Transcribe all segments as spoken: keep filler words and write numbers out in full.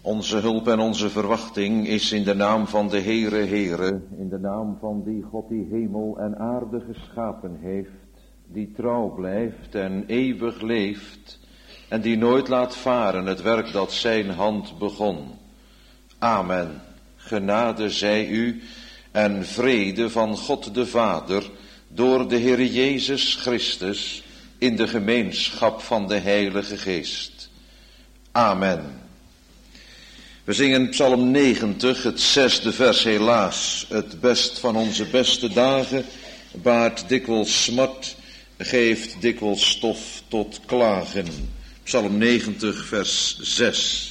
Onze hulp en onze verwachting is in de naam van de Heere Heere, in de naam van die God die hemel en aarde geschapen heeft, die trouw blijft en eeuwig leeft en die nooit laat varen het werk dat zijn hand begon. Amen. Genade zij u en vrede van God de Vader door de Heer Jezus Christus in de gemeenschap van de Heilige Geest. Amen. We zingen Psalm negentig, het zesde vers, helaas. Het best van onze beste dagen baart dikwijls smart, geeft dikwijls stof tot klagen. Psalm negentig, vers zes.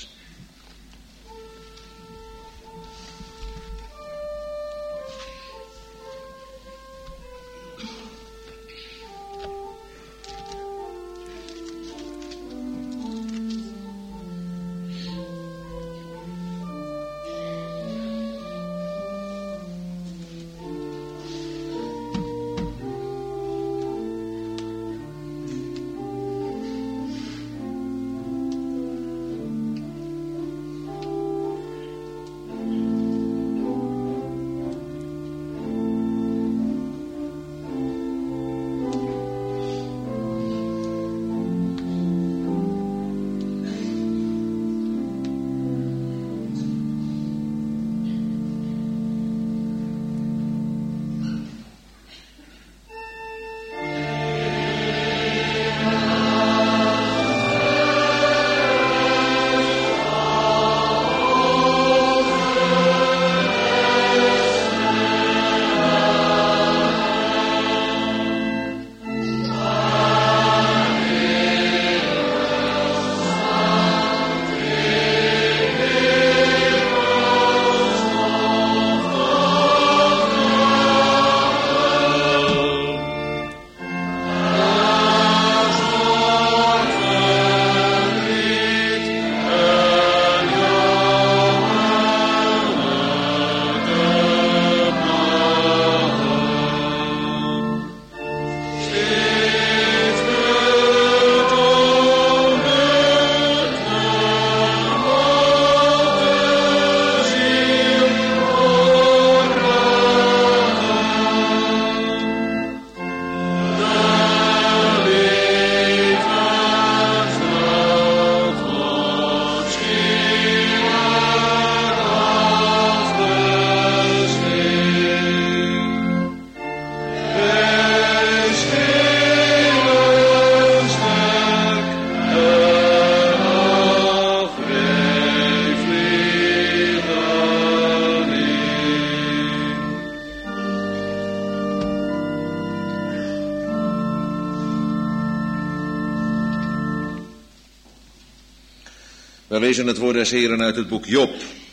We lezen het woord des Heren uit het boek Job.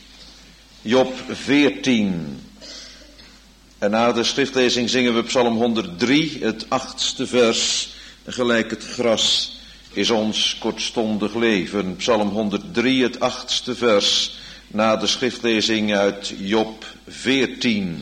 Job veertien. En na de schriftlezing zingen we Psalm honderddrie, het achtste vers. Gelijk het gras is ons kortstondig leven. Psalm honderddrie, het achtste vers. Na de schriftlezing uit Job veertien.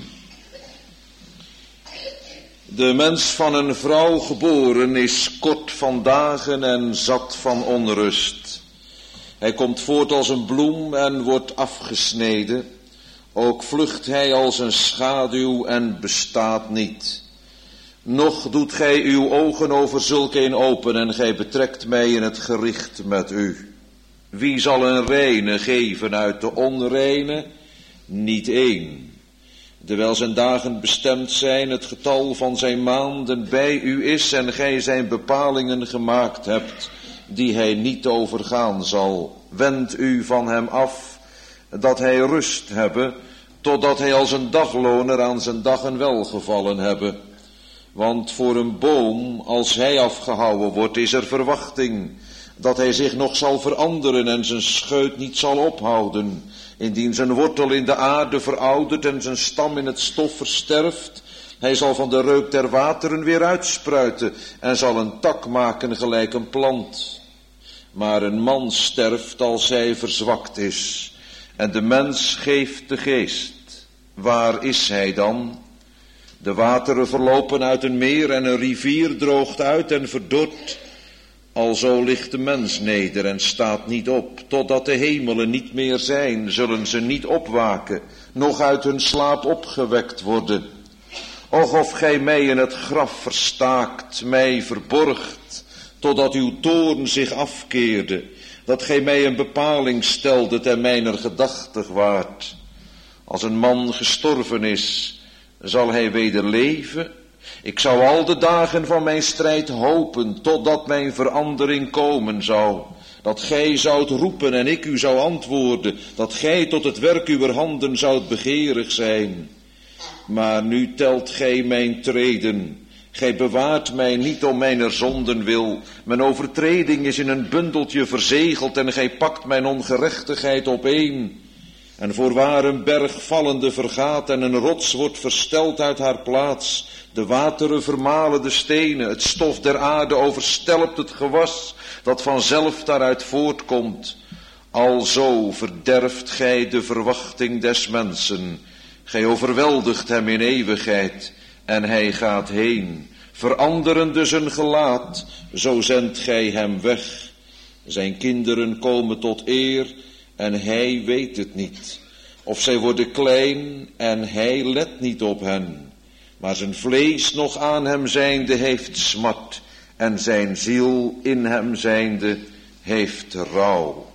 De mens van een vrouw geboren is kort van dagen en zat van onrust. Hij komt voort als een bloem en wordt afgesneden. Ook vlucht hij als een schaduw en bestaat niet. Nog doet gij uw ogen over zulk een open en gij betrekt mij in het gericht met u. Wie zal een reine geven uit de onreine? Niet één. Terwijl zijn dagen bestemd zijn, het getal van zijn maanden bij u is en gij zijn bepalingen gemaakt hebt, die hij niet overgaan zal. Wend u van hem af, dat hij rust hebbe, totdat hij als een dagloner aan zijn dagen welgevallen hebbe. Want voor een boom, als hij afgehouwen wordt, is er verwachting, dat hij zich nog zal veranderen en zijn scheut niet zal ophouden. Indien zijn wortel in de aarde veroudert en zijn stam in het stof versterft, hij zal van de reuk der wateren weer uitspruiten en zal een tak maken gelijk een plant. Maar een man sterft als hij verzwakt is, en de mens geeft de geest. Waar is hij dan? De wateren verlopen uit een meer en een rivier droogt uit en verdort. Alzo ligt de mens neder en staat niet op. Totdat de hemelen niet meer zijn, zullen ze niet opwaken, noch uit hun slaap opgewekt worden. Och, of gij mij in het graf verstaakt, mij verborgt, totdat uw toorn zich afkeerde, dat gij mij een bepaling steldet en mijner gedachtig waart. Als een man gestorven is, zal hij weder leven. Ik zou al de dagen van mijn strijd hopen, totdat mijn verandering komen zou. Dat gij zoudt roepen en ik u zou antwoorden, dat gij tot het werk uwer handen zoudt begeerig zijn. Maar nu telt gij mijn treden. Gij bewaart mij niet om mijner zonden wil. Mijn overtreding is in een bundeltje verzegeld en gij pakt mijn ongerechtigheid opeen. En voorwaar een berg vallende vergaat en een rots wordt versteld uit haar plaats. De wateren vermalen de stenen, het stof der aarde overstelpt het gewas dat vanzelf daaruit voortkomt. Alzo verderft gij de verwachting des mensen. Gij overweldigt hem in eeuwigheid en hij gaat heen. Veranderende zijn gelaat, zo zendt gij hem weg. Zijn kinderen komen tot eer en hij weet het niet. Of zij worden klein en hij let niet op hen. Maar zijn vlees nog aan hem zijnde heeft smart en zijn ziel in hem zijnde heeft rouw.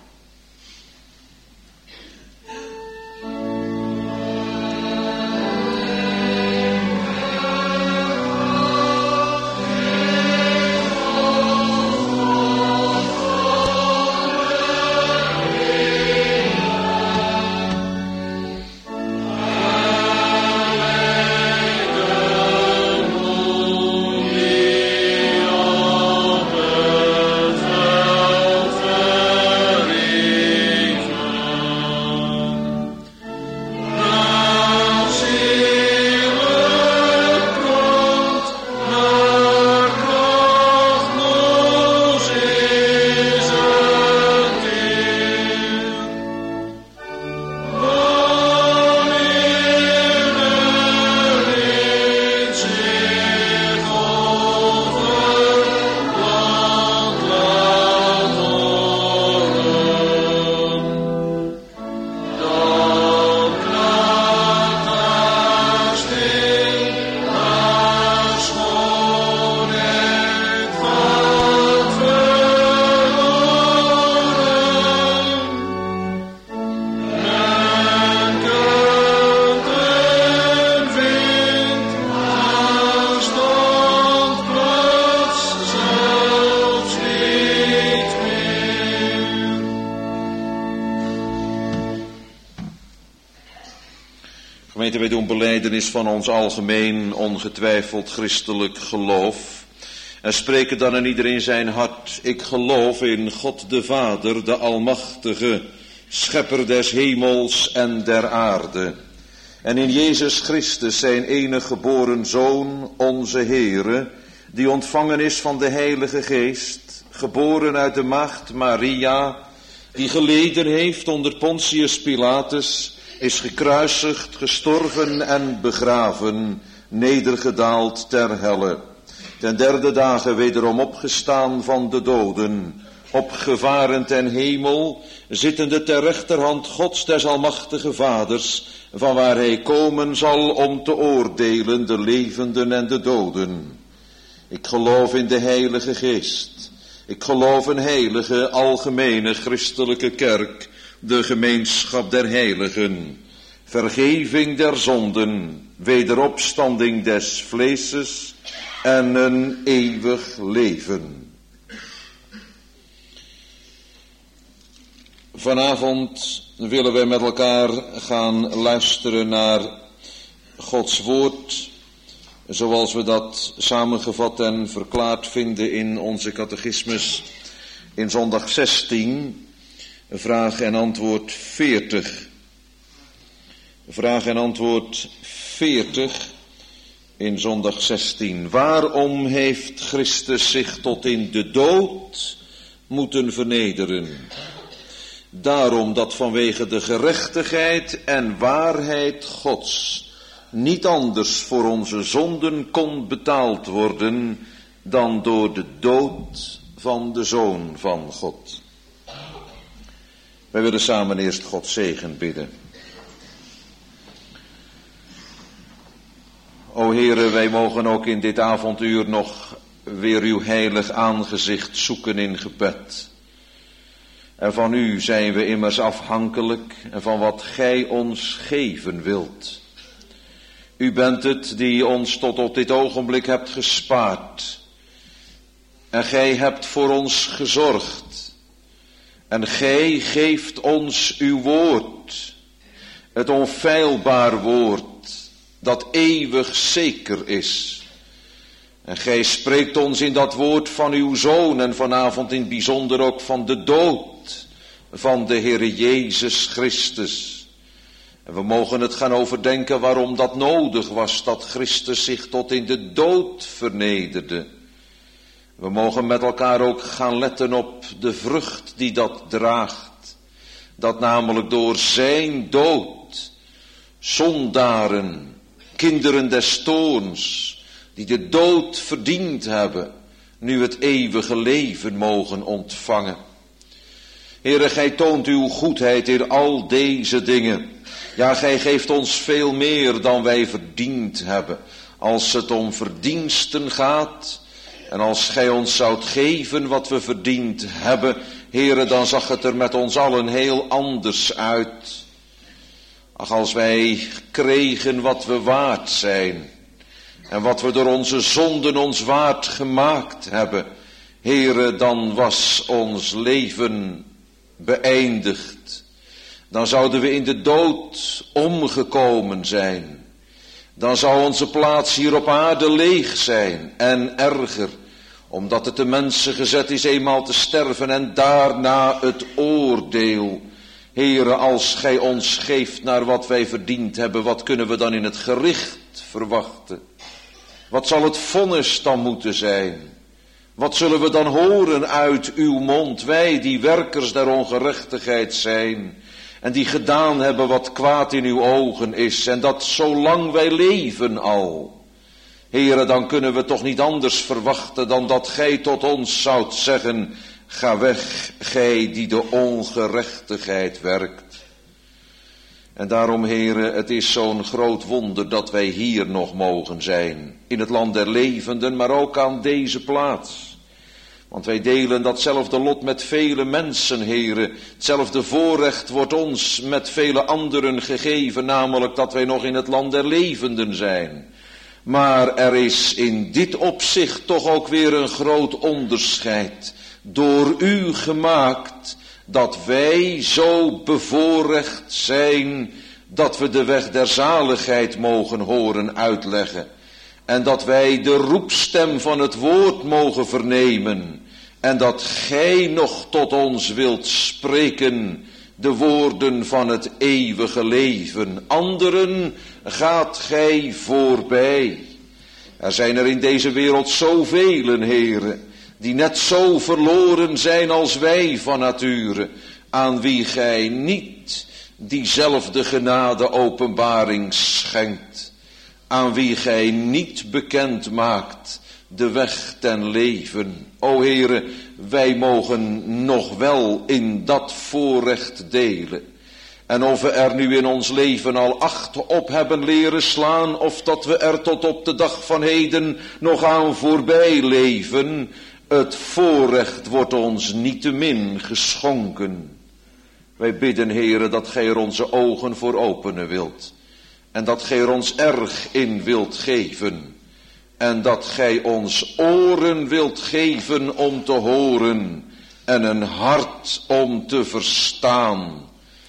Gemeente, wij doen belijdenis van ons algemeen ongetwijfeld christelijk geloof. En spreken dan in iedereen zijn hart: ik geloof in God de Vader, de Almachtige, Schepper des hemels en der aarde. En in Jezus Christus, zijn enige geboren Zoon, onze Heere, die ontvangen is van de Heilige Geest, geboren uit de maagd Maria, die geleden heeft onder Pontius Pilatus, is gekruisigd, gestorven en begraven, nedergedaald ter helle. Ten derde dagen wederom opgestaan van de doden, opgevaren ten hemel, zittende ter rechterhand Gods des almachtige Vaders, van waar hij komen zal om te oordelen de levenden en de doden. Ik geloof in de Heilige Geest. Ik geloof een heilige, algemene christelijke kerk, de gemeenschap der heiligen, vergeving der zonden, wederopstanding des vleeses en een eeuwig leven. Vanavond willen wij met elkaar gaan luisteren naar Gods woord, zoals we dat samengevat en verklaard vinden in onze catechismus in zondag zestien, vraag en antwoord veertig. Vraag en antwoord veertig in zondag zestien. Waarom heeft Christus zich tot in de dood moeten vernederen? Daarom dat vanwege de gerechtigheid en waarheid Gods niet anders voor onze zonden kon betaald worden dan door de dood van de Zoon van God. Wij willen samen eerst Gods zegen bidden. O Heere, wij mogen ook in dit avonduur nog weer uw heilig aangezicht zoeken in gebed. En van u zijn we immers afhankelijk en van wat gij ons geven wilt. U bent het die ons tot op dit ogenblik hebt gespaard. En gij hebt voor ons gezorgd. En gij geeft ons uw woord. Het onfeilbaar woord dat eeuwig zeker is. En gij spreekt ons in dat woord van uw Zoon en vanavond in het bijzonder ook van de dood van de Heere Jezus Christus. En we mogen het gaan overdenken waarom dat nodig was, dat Christus zich tot in de dood vernederde. We mogen met elkaar ook gaan letten op de vrucht die dat draagt. Dat namelijk door zijn dood zondaren, kinderen des toorns, die de dood verdiend hebben, nu het eeuwige leven mogen ontvangen. Heere, gij toont uw goedheid in al deze dingen. Ja, gij geeft ons veel meer dan wij verdiend hebben. Als het om verdiensten gaat, en als gij ons zoudt geven wat we verdiend hebben, Heere, dan zag het er met ons allen heel anders uit. Ach, als wij kregen wat we waard zijn, en wat we door onze zonden ons waard gemaakt hebben, Heere, dan was ons leven beëindigd. Dan zouden we in de dood omgekomen zijn. Dan zou onze plaats hier op aarde leeg zijn en erger, omdat het de mensen gezet is eenmaal te sterven en daarna het oordeel. Heere, als gij ons geeft naar wat wij verdiend hebben, wat kunnen we dan in het gericht verwachten? Wat zal het vonnis dan moeten zijn? Wat zullen we dan horen uit uw mond, wij die werkers der ongerechtigheid zijn en die gedaan hebben wat kwaad in uw ogen is, en dat zolang wij leven al. Heere, dan kunnen we toch niet anders verwachten dan dat gij tot ons zoudt zeggen, ga weg, gij die de ongerechtigheid werkt. En daarom, Heere, het is zo'n groot wonder dat wij hier nog mogen zijn, in het land der levenden, maar ook aan deze plaats. Want wij delen datzelfde lot met vele mensen, Heere. Hetzelfde voorrecht wordt ons met vele anderen gegeven, namelijk dat wij nog in het land der levenden zijn. Maar er is in dit opzicht toch ook weer een groot onderscheid, door u gemaakt, dat wij zo bevoorrecht zijn, dat we de weg der zaligheid mogen horen uitleggen. En dat wij de roepstem van het woord mogen vernemen. En dat gij nog tot ons wilt spreken de woorden van het eeuwige leven. Anderen gaat gij voorbij. Er zijn er in deze wereld zoveel, Heere, die net zo verloren zijn als wij van nature, aan wie gij niet diezelfde genade openbaring schenkt. Aan wie gij niet bekend maakt de weg ten leven. O Heere, wij mogen nog wel in dat voorrecht delen. En of we er nu in ons leven al acht op hebben leren slaan, of dat we er tot op de dag van heden nog aan voorbij leven, het voorrecht wordt ons niettemin geschonken. Wij bidden, Heere, dat gij er onze ogen voor openen wilt. En dat gij er ons erg in wilt geven. En dat gij ons oren wilt geven om te horen. En een hart om te verstaan.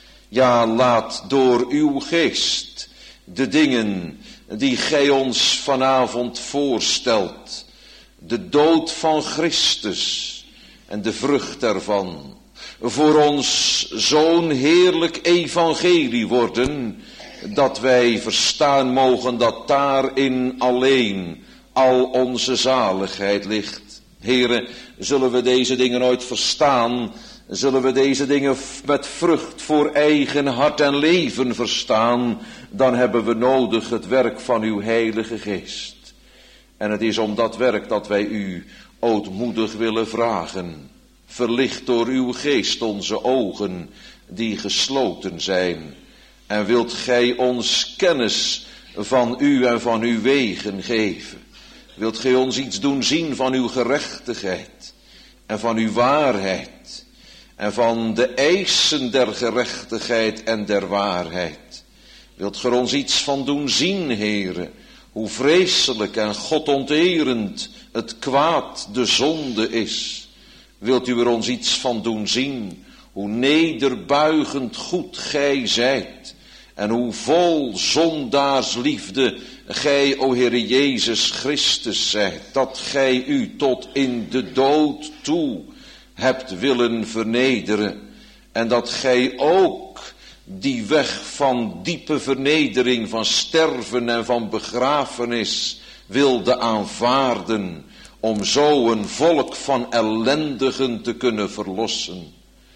Ja, laat door uw geest de dingen die gij ons vanavond voorstelt, de dood van Christus en de vrucht daarvan, voor ons zo'n heerlijk evangelie worden, dat wij verstaan mogen dat daarin alleen al onze zaligheid ligt. Here, zullen we deze dingen ooit verstaan, zullen we deze dingen met vrucht voor eigen hart en leven verstaan, dan hebben we nodig het werk van uw Heilige Geest. En het is om dat werk dat wij u ootmoedig willen vragen. Verlicht door uw geest onze ogen die gesloten zijn. En wilt gij ons kennis van u en van uw wegen geven. Wilt gij ons iets doen zien van uw gerechtigheid en van uw waarheid. En van de eisen der gerechtigheid en der waarheid. Wilt gij ons iets van doen zien, Heere, hoe vreselijk en godonterend het kwaad, de zonde is. Wilt u er ons iets van doen zien, hoe nederbuigend goed gij zijt. En hoe vol zondaarsliefde gij, o Heere Jezus Christus, zijt. Dat gij u tot in de dood toe hebt willen vernederen. En dat gij ook die weg van diepe vernedering, van sterven en van begrafenis wilde aanvaarden. Om zo een volk van ellendigen te kunnen verlossen.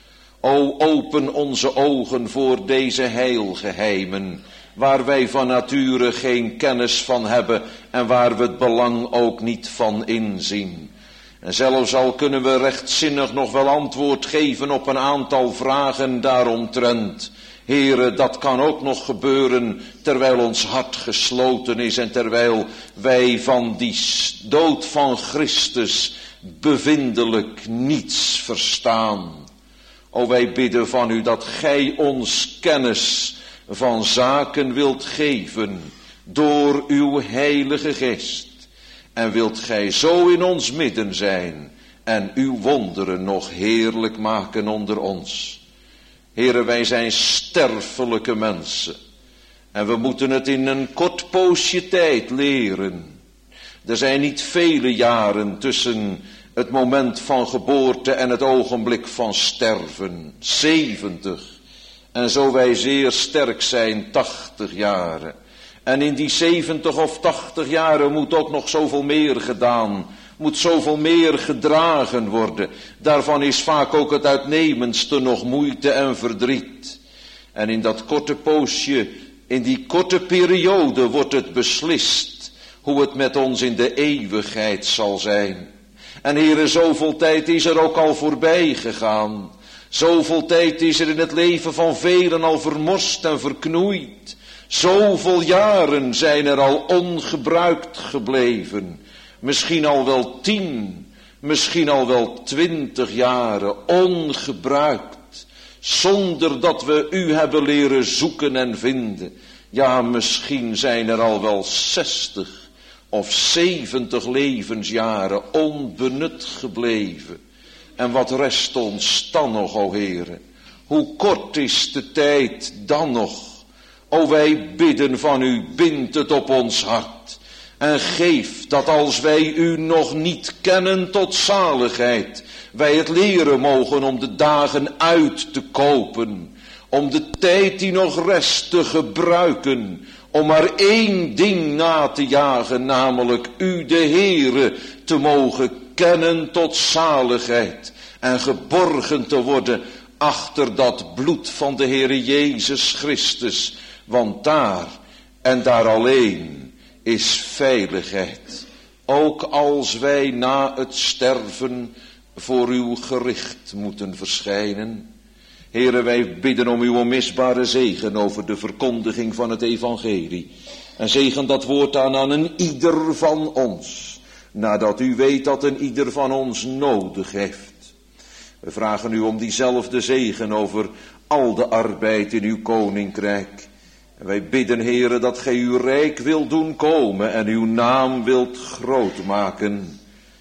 O, open onze ogen voor deze heilgeheimen, waar wij van nature geen kennis van hebben en waar we het belang ook niet van inzien. En zelfs al kunnen we rechtzinnig nog wel antwoord geven op een aantal vragen daaromtrent. Heere, dat kan ook nog gebeuren terwijl ons hart gesloten is en terwijl wij van die dood van Christus bevindelijk niets verstaan. O, wij bidden van u dat gij ons kennis van zaken wilt geven door uw heilige geest. En wilt gij zo in ons midden zijn en uw wonderen nog heerlijk maken onder ons. Heere, wij zijn sterfelijke mensen. En we moeten het in een kort poosje tijd leren. Er zijn niet vele jaren tussen het moment van geboorte en het ogenblik van sterven. zeventig. En zo wij zeer sterk zijn, tachtig jaren. En in die zeventig of tachtig jaren moet ook nog zoveel meer gedaan. Moet zoveel meer gedragen worden. Daarvan is vaak ook het uitnemendste nog moeite en verdriet. En in dat korte poosje, in die korte periode wordt het beslist hoe het met ons in de eeuwigheid zal zijn. En Heere, zoveel tijd is er ook al voorbij gegaan. Zoveel tijd is er in het leven van velen al vermorst en verknoeid. Zoveel jaren zijn er al ongebruikt gebleven. Misschien al wel tien, misschien al wel twintig jaren ongebruikt. Zonder dat we u hebben leren zoeken en vinden. Ja, misschien zijn er al wel zestig of zeventig levensjaren onbenut gebleven. En wat rest ons dan nog, o Heere? Hoe kort is de tijd dan nog? O, wij bidden van u, bind het op ons hart. En geef dat als wij u nog niet kennen tot zaligheid, wij het leren mogen om de dagen uit te kopen. Om de tijd die nog rest te gebruiken. Om maar één ding na te jagen, namelijk u de Heere te mogen kennen tot zaligheid. En geborgen te worden achter dat bloed van de Heere Jezus Christus. Want daar en daar alleen is veiligheid. Ook als wij na het sterven voor uw gericht moeten verschijnen. Heere, wij bidden om uw onmisbare zegen over de verkondiging van het evangelie. En zegen dat woord aan aan een ieder van ons. Nadat u weet dat een ieder van ons nodig heeft. We vragen u om diezelfde zegen over al de arbeid in uw koninkrijk. En wij bidden, Heere, dat gij uw rijk wilt doen komen en uw naam wilt groot maken.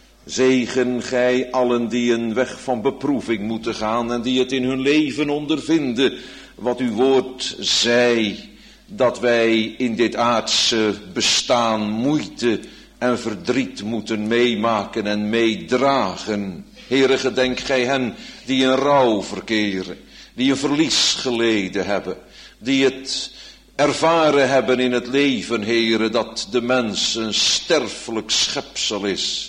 Zegen gij allen die een weg van beproeving moeten gaan en die het in hun leven ondervinden. Wat uw woord zei, dat wij in dit aardse bestaan moeite en verdriet moeten meemaken en meedragen. Heere, gedenk gij hen die in rouw verkeren, die een verlies geleden hebben, die het ervaren hebben in het leven, Heere, dat de mens een sterfelijk schepsel is.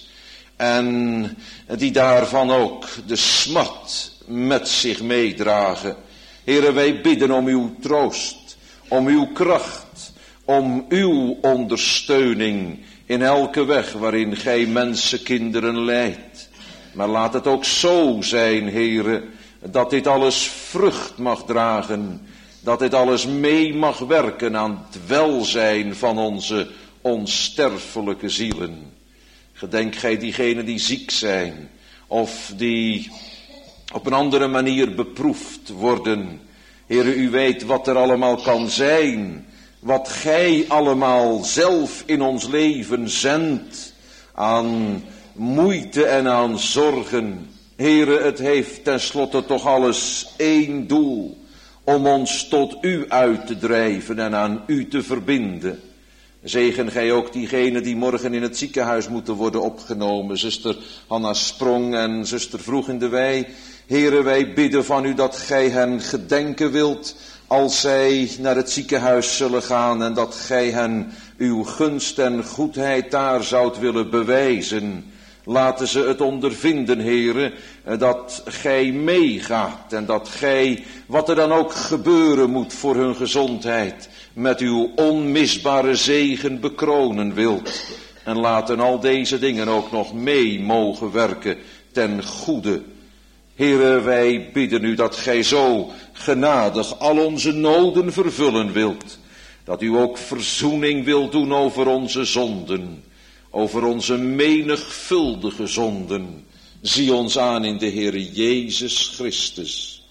En die daarvan ook de smart met zich meedragen. Heere, wij bidden om uw troost, om uw kracht, om uw ondersteuning in elke weg waarin gij mensenkinderen leidt. Maar laat het ook zo zijn, Heere, dat dit alles vrucht mag dragen, dat dit alles mee mag werken aan het welzijn van onze onsterfelijke zielen. Gedenk gij diegenen die ziek zijn, of die op een andere manier beproefd worden. Heere, u weet wat er allemaal kan zijn, wat gij allemaal zelf in ons leven zendt aan moeite en aan zorgen. Heere, het heeft tenslotte toch alles één doel, om ons tot u uit te drijven en aan u te verbinden. Zegen gij ook diegenen die morgen in het ziekenhuis moeten worden opgenomen. Zuster Hanna Sprong en zuster Vroeg in de Wei. Heere, wij bidden van u dat gij hen gedenken wilt als zij naar het ziekenhuis zullen gaan. En dat gij hen uw gunst en goedheid daar zoudt willen bewijzen. Laten ze het ondervinden, Heere, dat gij meegaat. En dat gij, wat er dan ook gebeuren moet voor hun gezondheid, met uw onmisbare zegen bekronen wilt. En laten al deze dingen ook nog mee mogen werken ten goede. Heere, wij bidden u dat gij zo genadig al onze noden vervullen wilt. Dat u ook verzoening wilt doen over onze zonden, over onze menigvuldige zonden. Zie ons aan in de Heere Jezus Christus.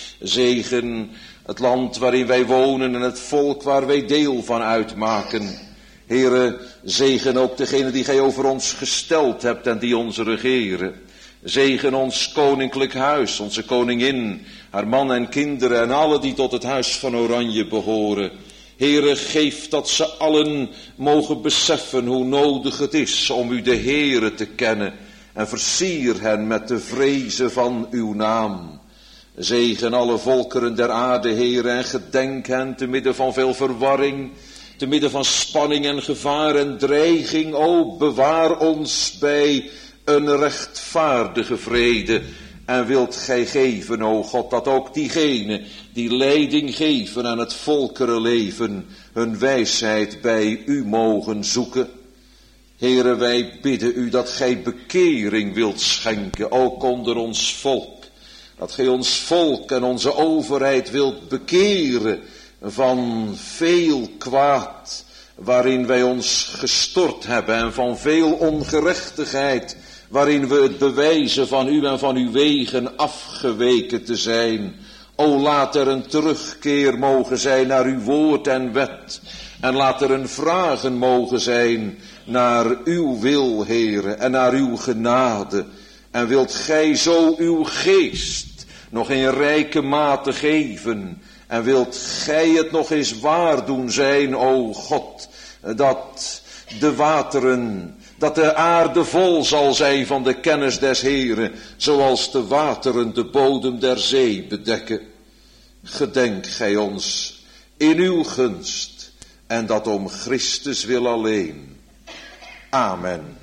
Zegen het land waarin wij wonen en het volk waar wij deel van uitmaken. Heere, zegen ook degene die gij over ons gesteld hebt en die ons regeren. Zegen ons koninklijk huis, onze koningin, haar man en kinderen en alle die tot het huis van Oranje behoren. Heere, geef dat ze allen mogen beseffen hoe nodig het is om u de Heere te kennen. En versier hen met de vrezen van uw naam. Zegen alle volkeren der aarde, Heere, en gedenk hen te midden van veel verwarring, te midden van spanning en gevaar en dreiging. O, bewaar ons bij een rechtvaardige vrede. En wilt gij geven, o God, dat ook diegenen die leiding geven aan het volkerenleven hun wijsheid bij u mogen zoeken. Heere, wij bidden u dat gij bekering wilt schenken, ook onder ons volk. Dat gij ons volk en onze overheid wilt bekeren van veel kwaad waarin wij ons gestort hebben en van veel ongerechtigheid waarin we het bewijzen van u en van uw wegen afgeweken te zijn. O, laat er een terugkeer mogen zijn naar uw woord en wet. En laat er een vragen mogen zijn naar uw wil, Heere, en naar uw genade. En wilt gij zo uw geest nog in rijke mate geven. En wilt gij het nog eens waar doen zijn, o God, dat de wateren, dat de aarde vol zal zijn van de kennis des Heeren, zoals de wateren de bodem der zee bedekken. Gedenk gij ons in uw gunst, en dat om Christus wil alleen. Amen.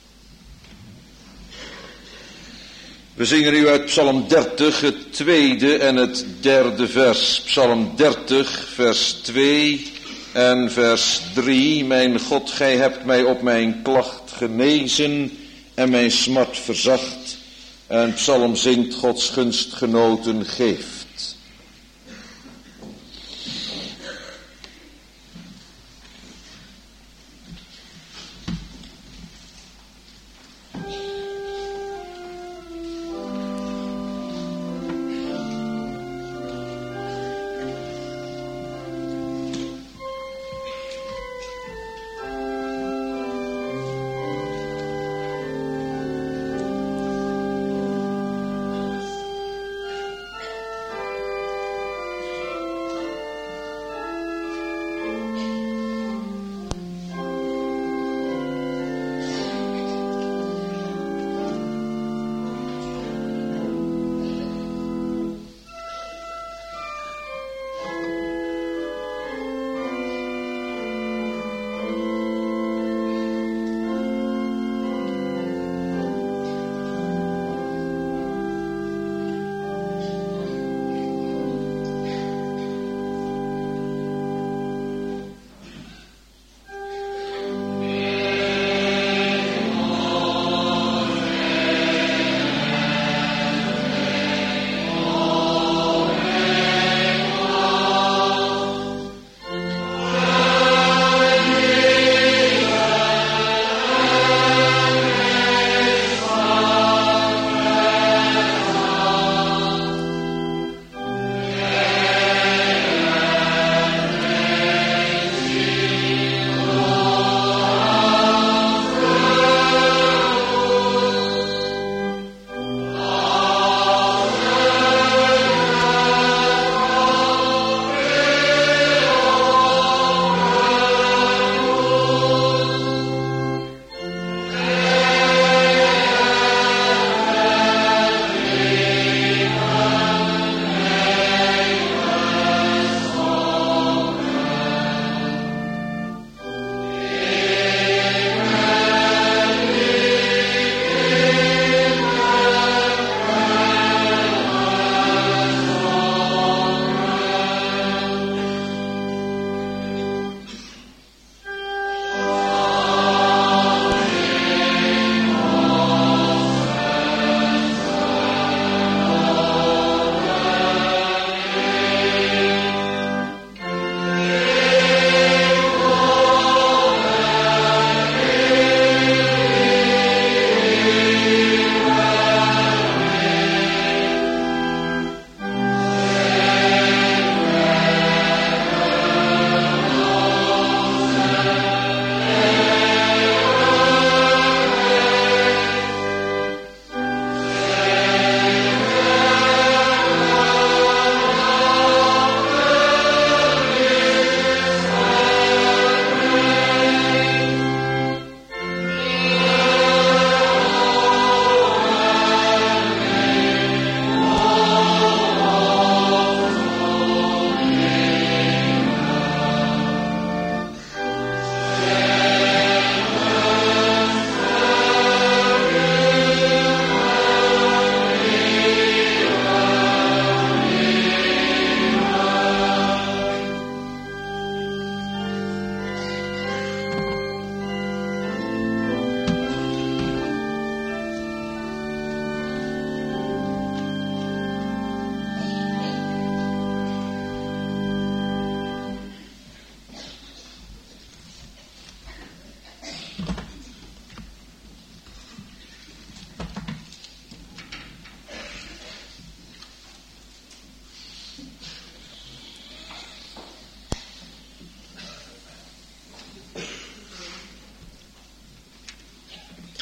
We zingen nu uit Psalm dertig, het tweede en het derde vers. Psalm dertig, vers twee en vers drie. Mijn God, gij hebt mij op mijn klacht genezen en mijn smart verzacht. En Psalm zingt, Gods gunstgenoten geeft.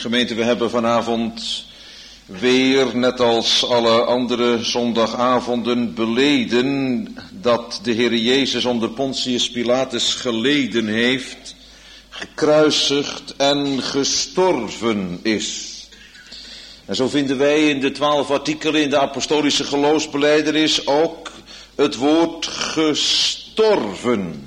Gemeente, we hebben vanavond weer, net als alle andere zondagavonden, beleden dat de Heer Jezus onder Pontius Pilatus geleden heeft, gekruisigd en gestorven is. En zo vinden wij in de twaalf artikelen in de apostolische geloofsbelijdenis ook het woord gestorven.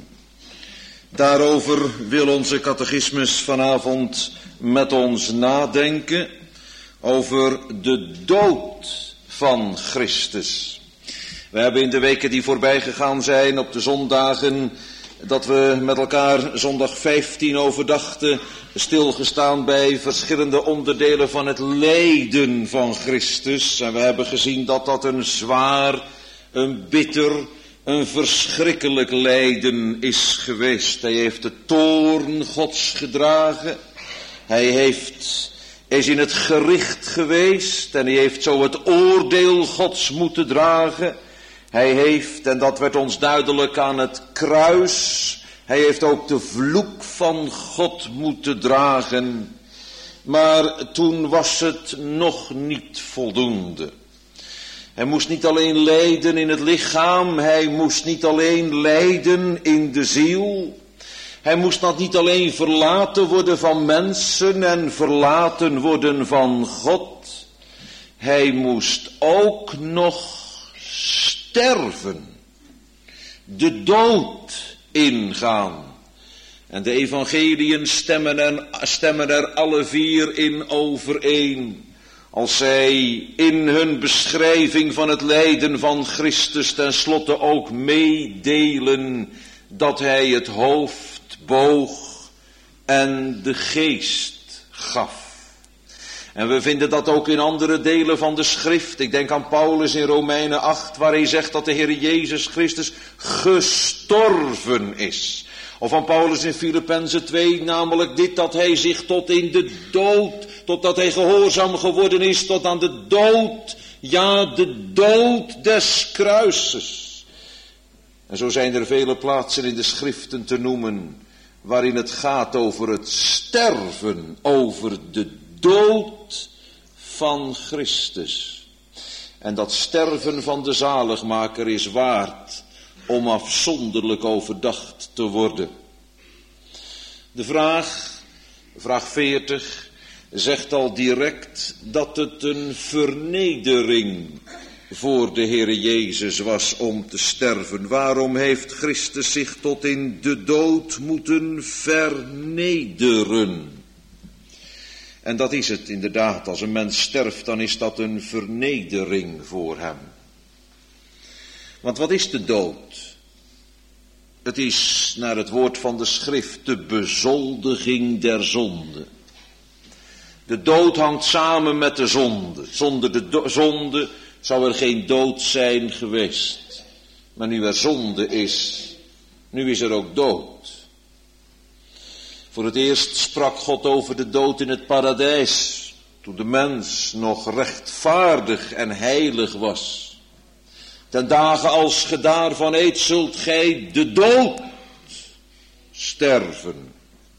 Daarover wil onze catechismus vanavond met ons nadenken, over de dood van Christus. We hebben in de weken die voorbij gegaan zijn, op de zondagen, dat we met elkaar zondag vijftien overdachten, stilgestaan bij verschillende onderdelen van het lijden van Christus. En we hebben gezien dat dat een zwaar, een bitter, een verschrikkelijk lijden is geweest. Hij heeft de toorn Gods gedragen. Hij heeft, is in het gericht geweest en hij heeft zo het oordeel Gods moeten dragen. Hij heeft, en dat werd ons duidelijk aan het kruis, hij heeft ook de vloek van God moeten dragen. Maar toen was het nog niet voldoende. Hij moest niet alleen lijden in het lichaam, hij moest niet alleen lijden in de ziel. Hij moest dat niet alleen verlaten worden van mensen en verlaten worden van God. Hij moest ook nog sterven. De dood ingaan. En de evangeliën stemmen er, stemmen er alle vier in overeen. Als zij in hun beschrijving van het lijden van Christus tenslotte ook meedelen dat hij het hoofd boog en de geest gaf. En we vinden dat ook in andere delen van de schrift. Ik denk aan Paulus in Romeinen acht, waar hij zegt dat de Heer Jezus Christus gestorven is. Of aan Paulus in Filippenzen twee, namelijk dit, dat hij zich tot in de dood, totdat hij gehoorzaam geworden is, tot aan de dood, ja, de dood des kruises. En zo zijn er vele plaatsen in de schriften te noemen, waarin het gaat over het sterven, over de dood van Christus. En dat sterven van de zaligmaker is waard om afzonderlijk overdacht te worden. De vraag, vraag veertig, zegt al direct dat het een vernedering voor de Heere Jezus was om te sterven. Waarom heeft Christus zich tot in de dood moeten vernederen? En dat is het inderdaad. Als een mens sterft, dan is dat een vernedering voor hem. Want wat is de dood? Het is, naar het woord van de schrift, de bezoldiging der zonde. De dood hangt samen met de zonde. Zonder de do- zonde zou er geen dood zijn geweest. Maar nu er zonde is, nu is er ook dood. Voor het eerst sprak God over de dood in het paradijs, toen de mens nog rechtvaardig en heilig was. Ten dagen als ge daarvan eet, zult gij de dood sterven.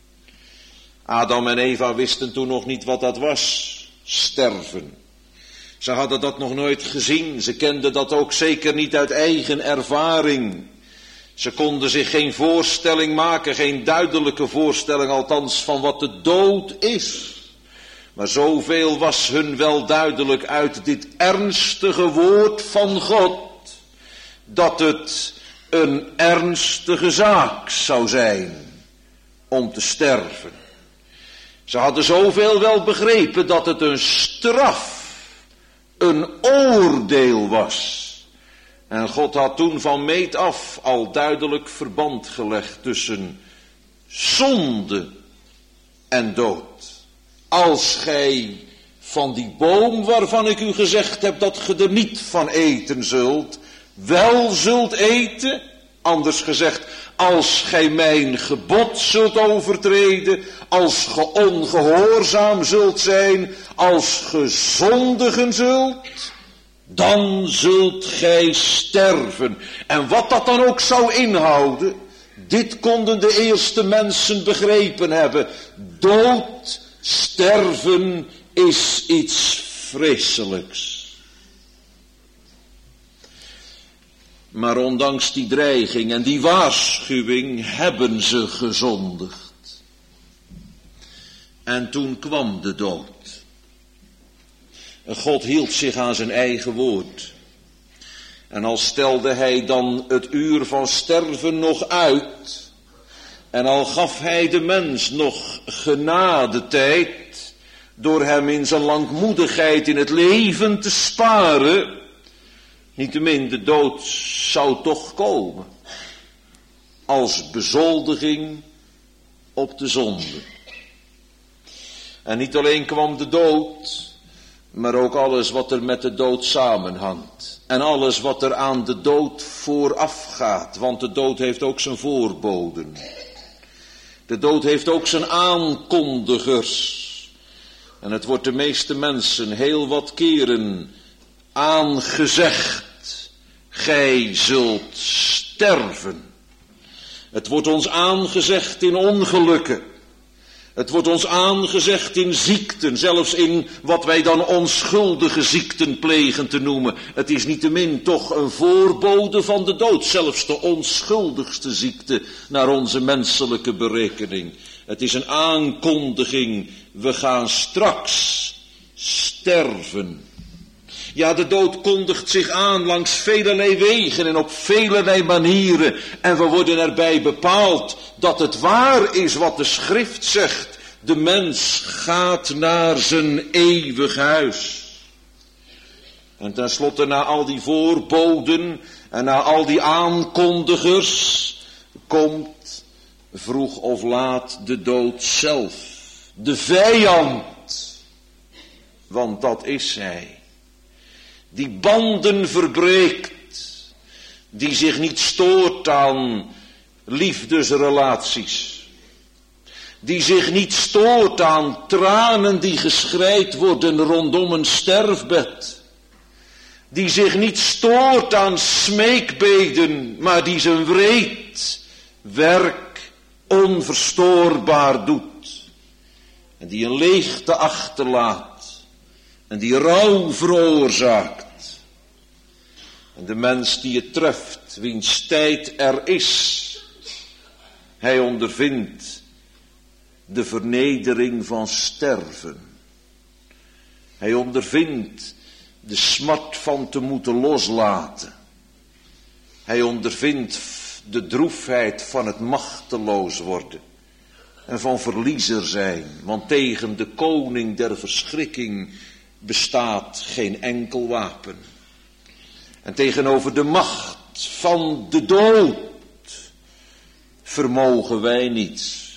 Adam en Eva wisten toen nog niet wat dat was, sterven. Ze hadden dat nog nooit gezien, ze kenden dat ook zeker niet uit eigen ervaring. Ze konden zich geen voorstelling maken, geen duidelijke voorstelling althans van wat de dood is. Maar zoveel was hun wel duidelijk uit dit ernstige woord van God, dat het een ernstige zaak zou zijn om te sterven. Ze hadden zoveel wel begrepen dat het een straf, een oordeel was. En God had toen van meet af al duidelijk verband gelegd tussen zonde en dood. Als gij van die boom waarvan ik u gezegd heb dat ge er niet van eten zult, wel zult eten, anders gezegd, als gij mijn gebod zult overtreden, als ge ongehoorzaam zult zijn, als ge zondigen zult, dan zult gij sterven. En wat dat dan ook zou inhouden, dit konden de eerste mensen begrepen hebben. Dood, Sterven is iets vreselijks. Maar ondanks die dreiging en die waarschuwing hebben ze gezondigd. En toen kwam de dood. God hield zich aan zijn eigen woord. En al stelde hij dan het uur van sterven nog uit, en al gaf hij de mens nog genadetijd, door hem in zijn langmoedigheid in het leven te sparen, niettemin de dood zou toch komen, als bezoldiging op de zonde. En niet alleen kwam de dood, maar ook alles wat er met de dood samenhangt. En alles wat er aan de dood voorafgaat. Want de dood heeft ook zijn voorboden. De dood heeft ook zijn aankondigers. En het wordt de meeste mensen heel wat keren aangezegd: gij zult sterven. Het wordt ons aangezegd in ongelukken. Het wordt ons aangezegd in ziekten, zelfs in wat wij dan onschuldige ziekten plegen te noemen. Het is niettemin toch een voorbode van de dood, zelfs de onschuldigste ziekte naar onze menselijke berekening. Het is een aankondiging, we gaan straks sterven. Ja, de dood kondigt zich aan langs velerlei wegen en op velerlei manieren. En we worden erbij bepaald dat het waar is wat de schrift zegt. De mens gaat naar zijn eeuwig huis. En tenslotte na al die voorboden en na al die aankondigers komt vroeg of laat de dood zelf. De vijand, want dat is hij. Die banden verbreekt, die zich niet stoort aan liefdesrelaties, die zich niet stoort aan tranen die geschreid worden rondom een sterfbed, die zich niet stoort aan smeekbeden, maar die zijn wreed werk onverstoorbaar doet, en die een leegte achterlaat, en die rouw veroorzaakt. En de mens die het treft, wiens tijd er is, hij ondervindt de vernedering van sterven. Hij ondervindt de smart van te moeten loslaten. Hij ondervindt de droefheid van het machteloos worden en van verliezer zijn, want tegen de koning der verschrikking bestaat geen enkel wapen. En tegenover de macht van de dood vermogen wij niets.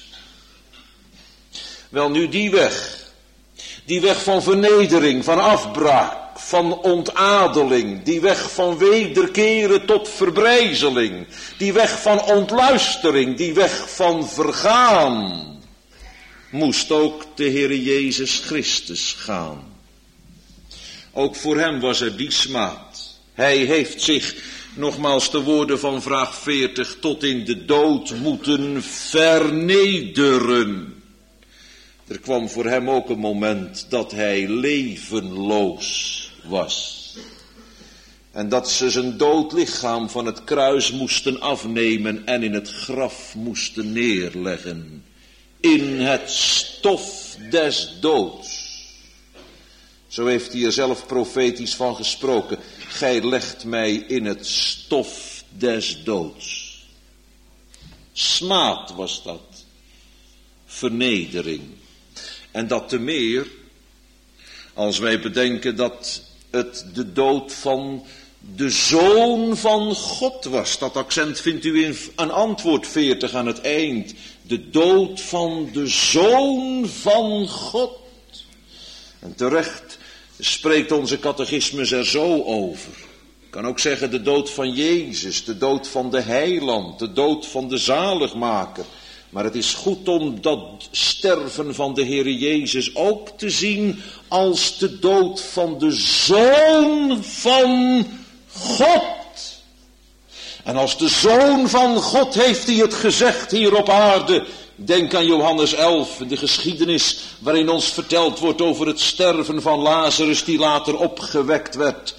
Wel nu die weg, die weg van vernedering, van afbraak, van ontadeling, die weg van wederkeren tot verbrijzeling, die weg van ontluistering, die weg van vergaan, moest ook de Heere Jezus Christus gaan. Ook voor hem was er die smaad. Hij heeft zich, nogmaals de woorden van vraag veertig, tot in de dood moeten vernederen. Er kwam voor hem ook een moment dat hij levenloos was. En dat ze zijn dood lichaam van het kruis moesten afnemen en in het graf moesten neerleggen. In het stof des doods. Zo heeft hij er zelf profetisch van gesproken. Gij legt mij in het stof des doods. Smaad was dat. Vernedering. En dat te meer, als wij bedenken dat het de dood van de Zoon van God was. Dat accent vindt u in een antwoord veertig aan het eind. De dood van de Zoon van God. En terecht spreekt onze catechismus er zo over. Ik kan ook zeggen de dood van Jezus, de dood van de heiland, de dood van de zaligmaker. Maar het is goed om dat sterven van de Heere Jezus ook te zien als de dood van de Zoon van God. En als de Zoon van God heeft hij het gezegd hier op aarde. Denk aan Johannes elf, de geschiedenis waarin ons verteld wordt over het sterven van Lazarus die later opgewekt werd.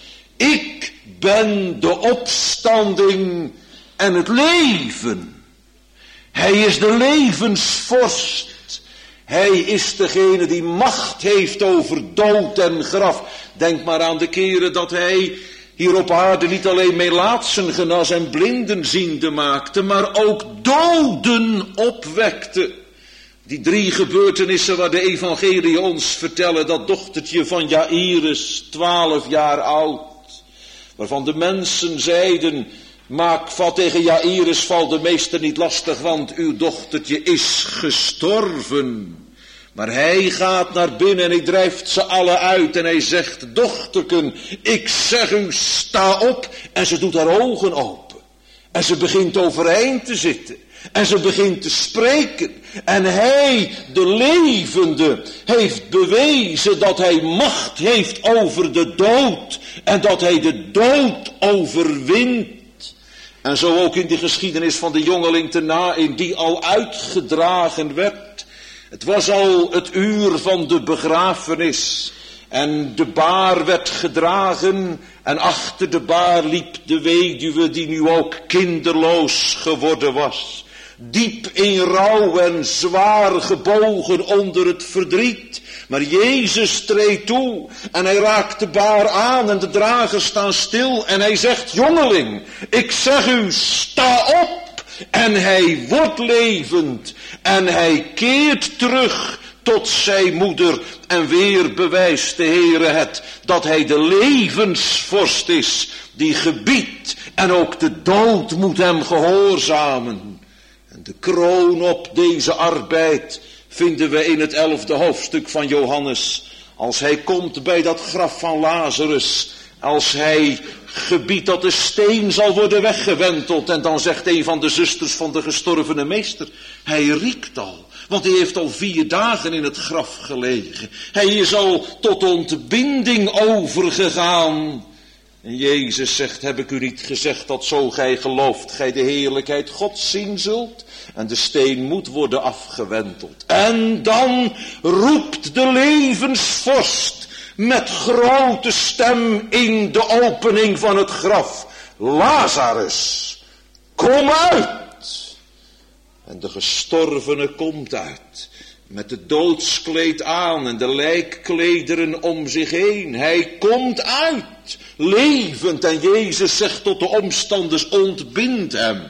Ik ben de opstanding en het leven. Hij is de levensvorst. Hij is degene die macht heeft over dood en graf. Denk maar aan de keren dat hij hier op aarde niet alleen melaatsen genas en blinden ziende maakte, maar ook doden opwekte. Die drie gebeurtenissen waar de evangelie ons vertellen, dat dochtertje van Jairus, twaalf jaar oud, waarvan de mensen zeiden, maak vat tegen Jairus, val de meester niet lastig, want uw dochtertje is gestorven. Maar hij gaat naar binnen en hij drijft ze alle uit en hij zegt, dochterken, ik zeg u, sta op. En ze doet haar ogen open. En ze begint overeind te zitten. En ze begint te spreken. En hij, de levende, heeft bewezen dat hij macht heeft over de dood. En dat hij de dood overwint. En zo ook in de geschiedenis van de jongeling te Naïn, die al uitgedragen werd. Het was al het uur van de begrafenis. En de baar werd gedragen. En achter de baar liep de weduwe die nu ook kinderloos geworden was. Diep in rouw en zwaar gebogen onder het verdriet. Maar Jezus treedt toe en hij raakt de baar aan en de dragers staan stil. En hij zegt, jongeling, ik zeg u, sta op. En hij wordt levend en hij keert terug tot zijn moeder. En weer bewijst de Heere het dat hij de levensvorst is die gebiedt en ook de dood moet hem gehoorzamen. En de kroon op deze arbeid vinden we in het elfde hoofdstuk van Johannes. Als hij komt bij dat graf van Lazarus, als hij gebiedt dat de steen zal worden weggewenteld. En dan zegt een van de zusters van de gestorvene meester, hij riekt al. Want hij heeft al vier dagen in het graf gelegen. Hij is al tot ontbinding overgegaan. En Jezus zegt, heb ik u niet gezegd dat zo gij gelooft, gij de heerlijkheid Gods zien zult? En de steen moet worden afgewenteld. En dan roept de levensvorst met grote stem in de opening van het graf, Lazarus, kom uit! En de gestorvene komt uit, met het doodskleed aan en de lijkklederen om zich heen. Hij komt uit, levend, en Jezus zegt tot de omstanders, ontbind hem.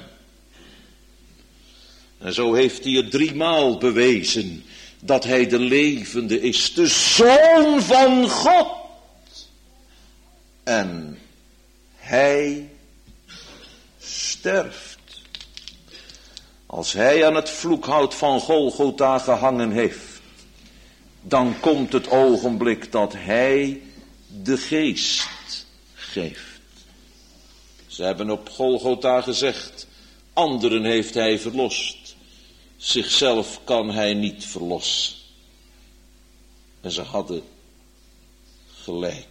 En zo heeft hij het driemaal bewezen, dat hij de levende is, de Zoon van God. En hij sterft. Als hij aan het vloekhout van Golgotha gehangen heeft, dan komt het ogenblik dat hij de geest geeft. Ze hebben op Golgotha gezegd, anderen heeft hij verlost. Zichzelf kan hij niet verlossen. En ze hadden gelijk.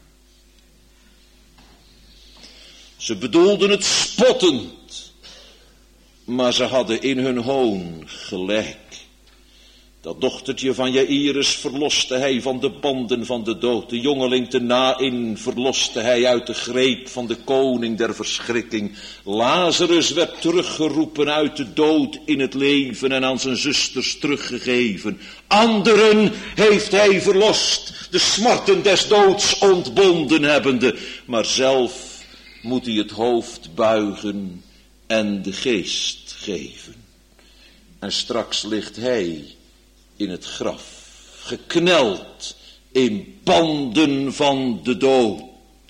Ze bedoelden het spottend, maar ze hadden in hun hoon gelijk. Dat dochtertje van Jairus verloste hij van de banden van de dood. De jongeling te Naïn verloste hij uit de greep van de koning der verschrikking. Lazarus werd teruggeroepen uit de dood in het leven en aan zijn zusters teruggegeven. Anderen heeft hij verlost, de smarten des doods ontbonden hebbende. Maar zelf moet hij het hoofd buigen en de geest geven. En straks ligt hij in het graf, gekneld in banden van de dood.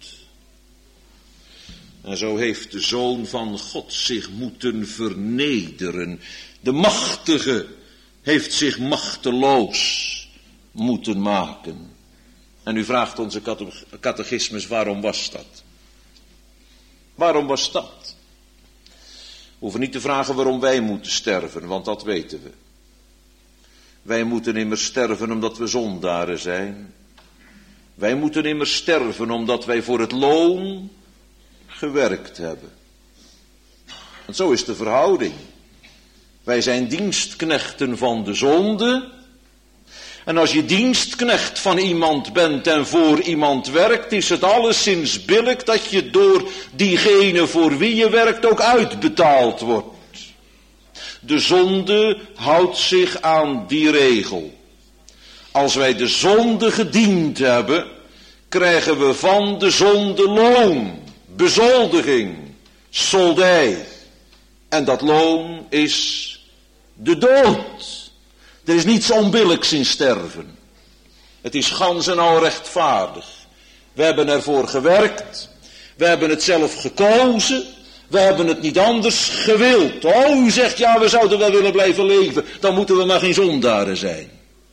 En zo heeft de Zoon van God zich moeten vernederen. De machtige heeft zich machteloos moeten maken. En u vraagt onze catechismus, waarom was dat? Waarom was dat? We hoeven niet te vragen waarom wij moeten sterven, want dat weten we. Wij moeten immers sterven omdat we zondaren zijn. Wij moeten immers sterven omdat wij voor het loon gewerkt hebben. Want zo is de verhouding. Wij zijn dienstknechten van de zonde. En als je dienstknecht van iemand bent en voor iemand werkt, is het alleszins billijk dat je door diegene voor wie je werkt ook uitbetaald wordt. De zonde houdt zich aan die regel. Als wij de zonde gediend hebben, krijgen we van de zonde loon, bezoldiging, soldij. En dat loon is de dood. Er is niets onbillijks in sterven. Het is gans en al rechtvaardig. We hebben ervoor gewerkt. We hebben het zelf gekozen. We hebben het niet anders gewild. Oh, u zegt ja, we zouden wel willen blijven leven. Dan moeten we maar geen zondaren zijn.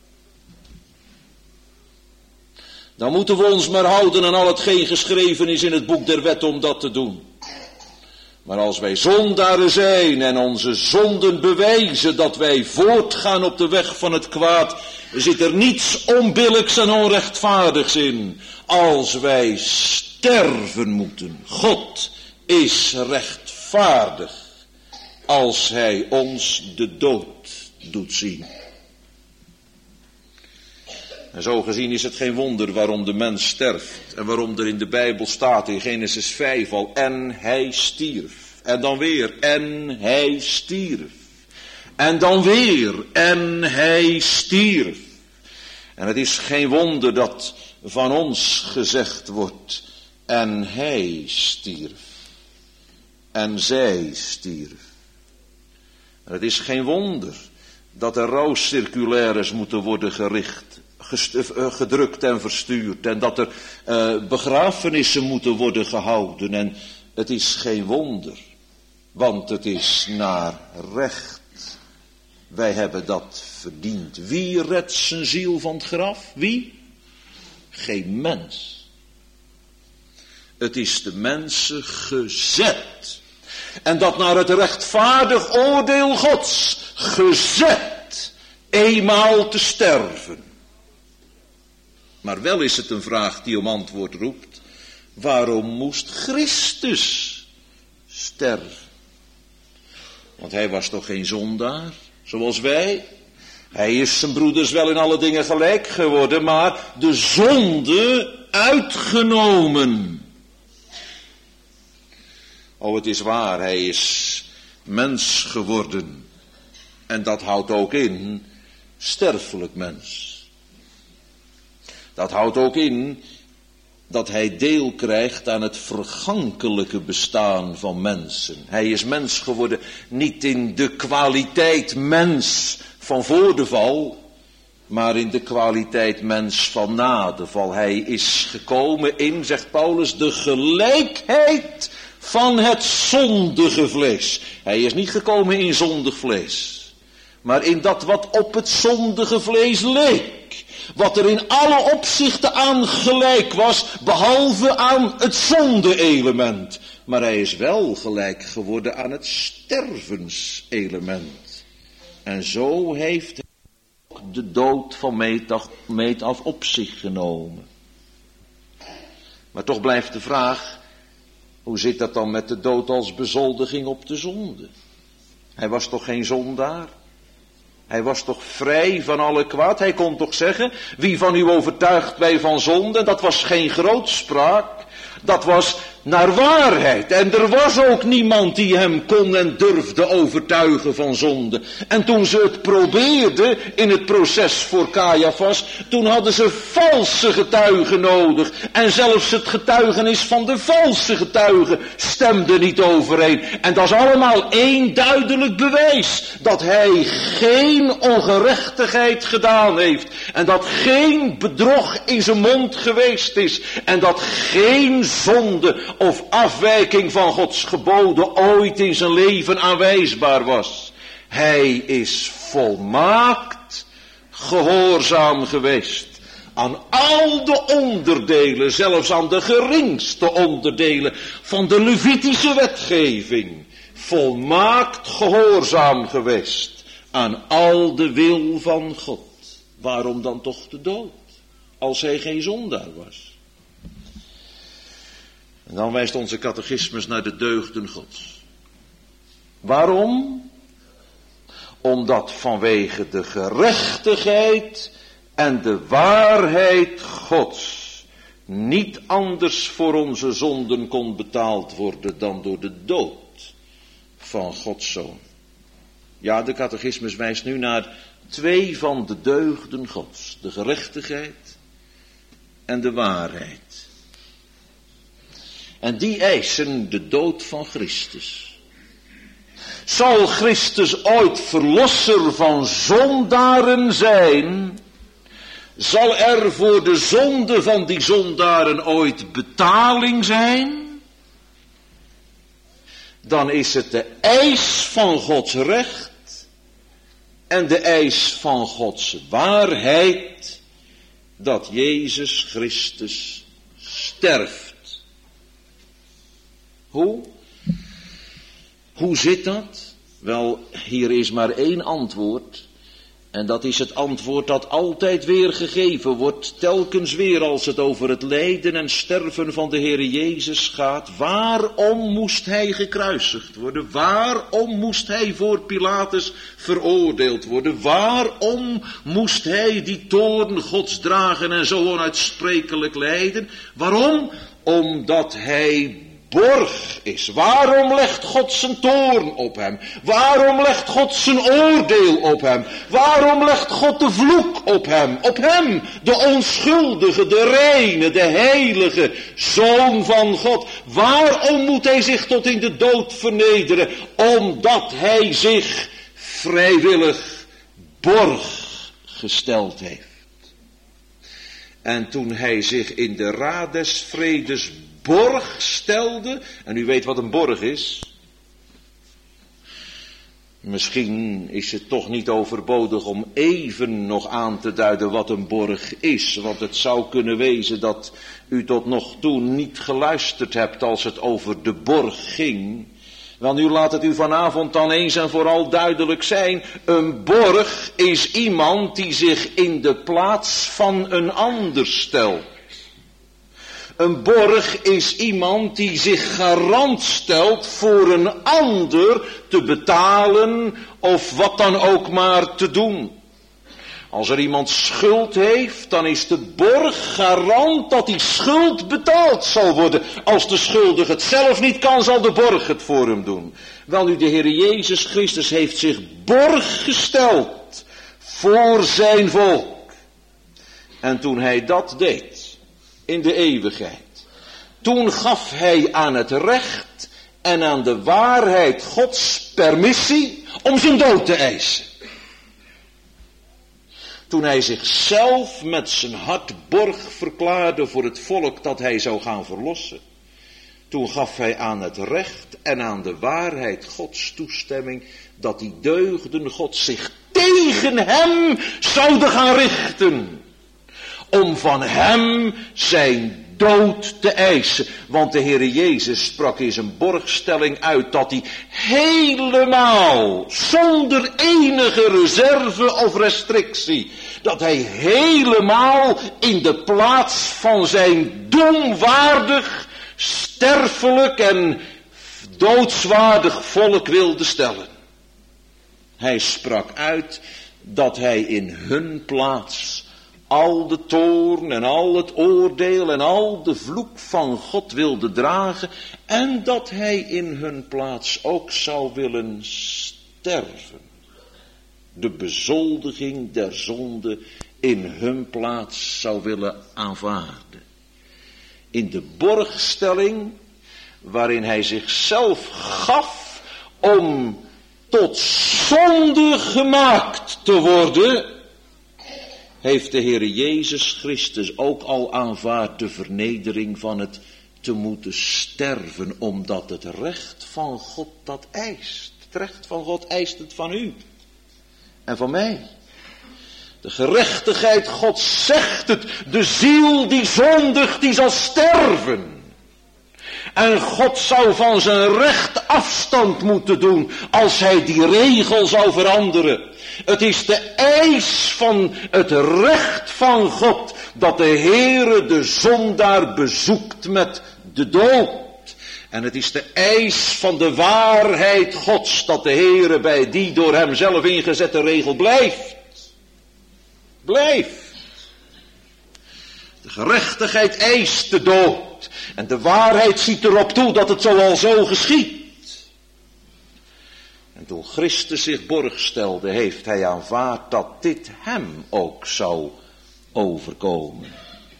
Dan moeten we ons maar houden aan al hetgeen geschreven is in het boek der wet om dat te doen. Maar als wij zondaren zijn en onze zonden bewijzen dat wij voortgaan op de weg van het kwaad, zit er niets onbillijks en onrechtvaardigs in. Als wij sterven moeten. God is rechtvaardig als hij ons de dood doet zien. En zo gezien is het geen wonder waarom de mens sterft. En waarom er in de Bijbel staat in Genesis vijf al, en hij stierf. En dan weer, en hij stierf. En dan weer, en hij stierf. En het is geen wonder dat van ons gezegd wordt, en hij stierf. En zij stierf. En het is geen wonder dat er rouwcirculaires moeten worden gericht. Gedrukt en verstuurd. En dat er uh, begrafenissen moeten worden gehouden. En het is geen wonder. Want het is naar recht. Wij hebben dat verdiend. Wie redt zijn ziel van het graf? Wie? Geen mens. Het is de mensen gezet. En dat naar het rechtvaardig oordeel Gods. Gezet. Eenmaal te sterven. Maar wel is het een vraag die om antwoord roept. Waarom moest Christus sterven? Want hij was toch geen zondaar, zoals wij? Hij is zijn broeders wel in alle dingen gelijk geworden, maar de zonde uitgenomen. Oh, het is waar, hij is mens geworden. En dat houdt ook in sterfelijk mens. Dat houdt ook in dat hij deel krijgt aan het vergankelijke bestaan van mensen. Hij is mens geworden niet in de kwaliteit mens van voor de val, maar in de kwaliteit mens van na de val. Hij is gekomen in, zegt Paulus, de gelijkheid van het zondige vlees. Hij is niet gekomen in zondig vlees, maar in dat wat op het zondige vlees leek. Wat er in alle opzichten aan gelijk was, behalve aan het zonde-element. Maar hij is wel gelijk geworden aan het stervenselement. En zo heeft hij ook de dood van meet af op zich genomen. Maar toch blijft de vraag, hoe zit dat dan met de dood als bezoldiging op de zonde? Hij was toch geen zondaar? Hij was toch vrij van alle kwaad? Hij kon toch zeggen, wie van u overtuigt mij van zonde? Dat was geen grootspraak. Dat was naar waarheid. En er was ook niemand die hem kon en durfde overtuigen van zonde. En toen ze het probeerden in het proces voor Caiaphas, toen hadden ze valse getuigen nodig. En zelfs het getuigenis van de valse getuigen stemde niet overeen. En dat is allemaal één duidelijk bewijs dat hij geen ongerechtigheid gedaan heeft. En dat geen bedrog in zijn mond geweest is. En dat geen zonde of afwijking van Gods geboden ooit in zijn leven aanwijsbaar was. Hij is volmaakt gehoorzaam geweest aan al de onderdelen, zelfs aan de geringste onderdelen van de Levitische wetgeving. Volmaakt gehoorzaam geweest aan al de wil van God. Waarom dan toch de dood, als hij geen zondaar was? En dan wijst onze catechismus naar de deugden Gods. Waarom? Omdat vanwege de gerechtigheid en de waarheid Gods niet anders voor onze zonden kon betaald worden dan door de dood van Gods Zoon. Ja, de catechismus wijst nu naar twee van de deugden Gods. De gerechtigheid en de waarheid. En die eisen de dood van Christus. Zal Christus ooit verlosser van zondaren zijn? Zal er voor de zonde van die zondaren ooit betaling zijn? Dan is het de eis van Gods recht en de eis van Gods waarheid dat Jezus Christus sterft. Hoe? Hoe zit dat? Wel, hier is maar één antwoord. En dat is het antwoord dat altijd weer gegeven wordt, telkens weer als het over het lijden en sterven van de Heere Jezus gaat. Waarom moest hij gekruisigd worden? Waarom moest hij voor Pilatus veroordeeld worden? Waarom moest hij die toorn Gods dragen en zo onuitsprekelijk lijden? Waarom? Omdat hij borg is. Waarom legt God zijn toorn op hem? Waarom legt God zijn oordeel op hem? Waarom legt God de vloek op hem? Op hem, de onschuldige, de reine, de heilige Zoon van God. Waarom moet hij zich tot in de dood vernederen? Omdat hij zich vrijwillig borg gesteld heeft. En toen hij zich in de raad des vredes borg stelde, en u weet wat een borg is. Misschien is het toch niet overbodig om even nog aan te duiden wat een borg is, want het zou kunnen wezen dat u tot nog toe niet geluisterd hebt als het over de borg ging. Wel, nu laat het u vanavond dan eens en vooral duidelijk zijn. Een borg is iemand die zich in de plaats van een ander stelt. Een borg is iemand die zich garant stelt voor een ander te betalen of wat dan ook maar te doen. Als er iemand schuld heeft, dan is de borg garant dat die schuld betaald zal worden. Als de schuldige het zelf niet kan, zal de borg het voor hem doen. Wel nu, de Heer Jezus Christus heeft zich borg gesteld voor zijn volk. En toen hij dat deed, in de eeuwigheid, toen gaf hij aan het recht en aan de waarheid Gods permissie om zijn dood te eisen. Toen hij zichzelf met zijn hart borg verklaarde voor het volk dat hij zou gaan verlossen, toen gaf hij aan het recht en aan de waarheid Gods toestemming dat die deugden God zich tegen hem zouden gaan richten, om van hem zijn dood te eisen. Want de Heere Jezus sprak in zijn borgstelling uit dat hij helemaal, zonder enige reserve of restrictie, dat hij helemaal in de plaats van zijn doemwaardig, sterfelijk en doodswaardig volk wilde stellen. Hij sprak uit dat hij in hun plaats al de toorn en al het oordeel en al de vloek van God wilde dragen en dat hij in hun plaats ook zou willen sterven. De bezoldiging der zonde in hun plaats zou willen aanvaarden. In de borgstelling waarin hij zichzelf gaf om tot zonde gemaakt te worden, heeft de Heere Jezus Christus ook al aanvaard de vernedering van het te moeten sterven, omdat het recht van God dat eist. Het recht van God eist het van u en van mij. De gerechtigheid Gods zegt het, de ziel die zondigt, die zal sterven. En God zou van zijn recht afstand moeten doen als hij die regel zou veranderen. Het is de eis van het recht van God dat de Heere de zondaar bezoekt met de dood. En het is de eis van de waarheid Gods dat de Heere bij die door hem zelf ingezette regel blijft. Blijft. De gerechtigheid eist de dood. En de waarheid ziet erop toe dat het zoal zo geschiet. En toen Christus zich borg stelde, heeft hij aanvaard dat dit hem ook zou overkomen.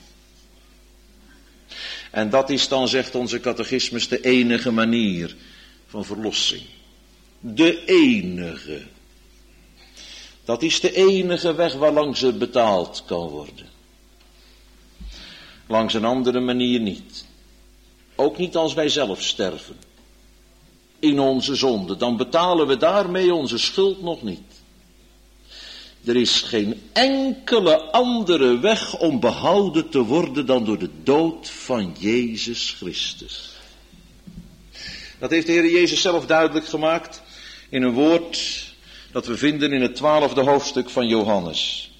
En dat is dan, zegt onze catechismus, de enige manier van verlossing. De enige. Dat is de enige weg waarlangs het betaald kan worden. Langs een andere manier niet. Ook niet als wij zelf sterven. In onze zonde. Dan betalen we daarmee onze schuld nog niet. Er is geen enkele andere weg om behouden te worden dan door de dood van Jezus Christus. Dat heeft de Heer Jezus zelf duidelijk gemaakt in een woord dat we vinden in het twaalfde hoofdstuk van Johannes.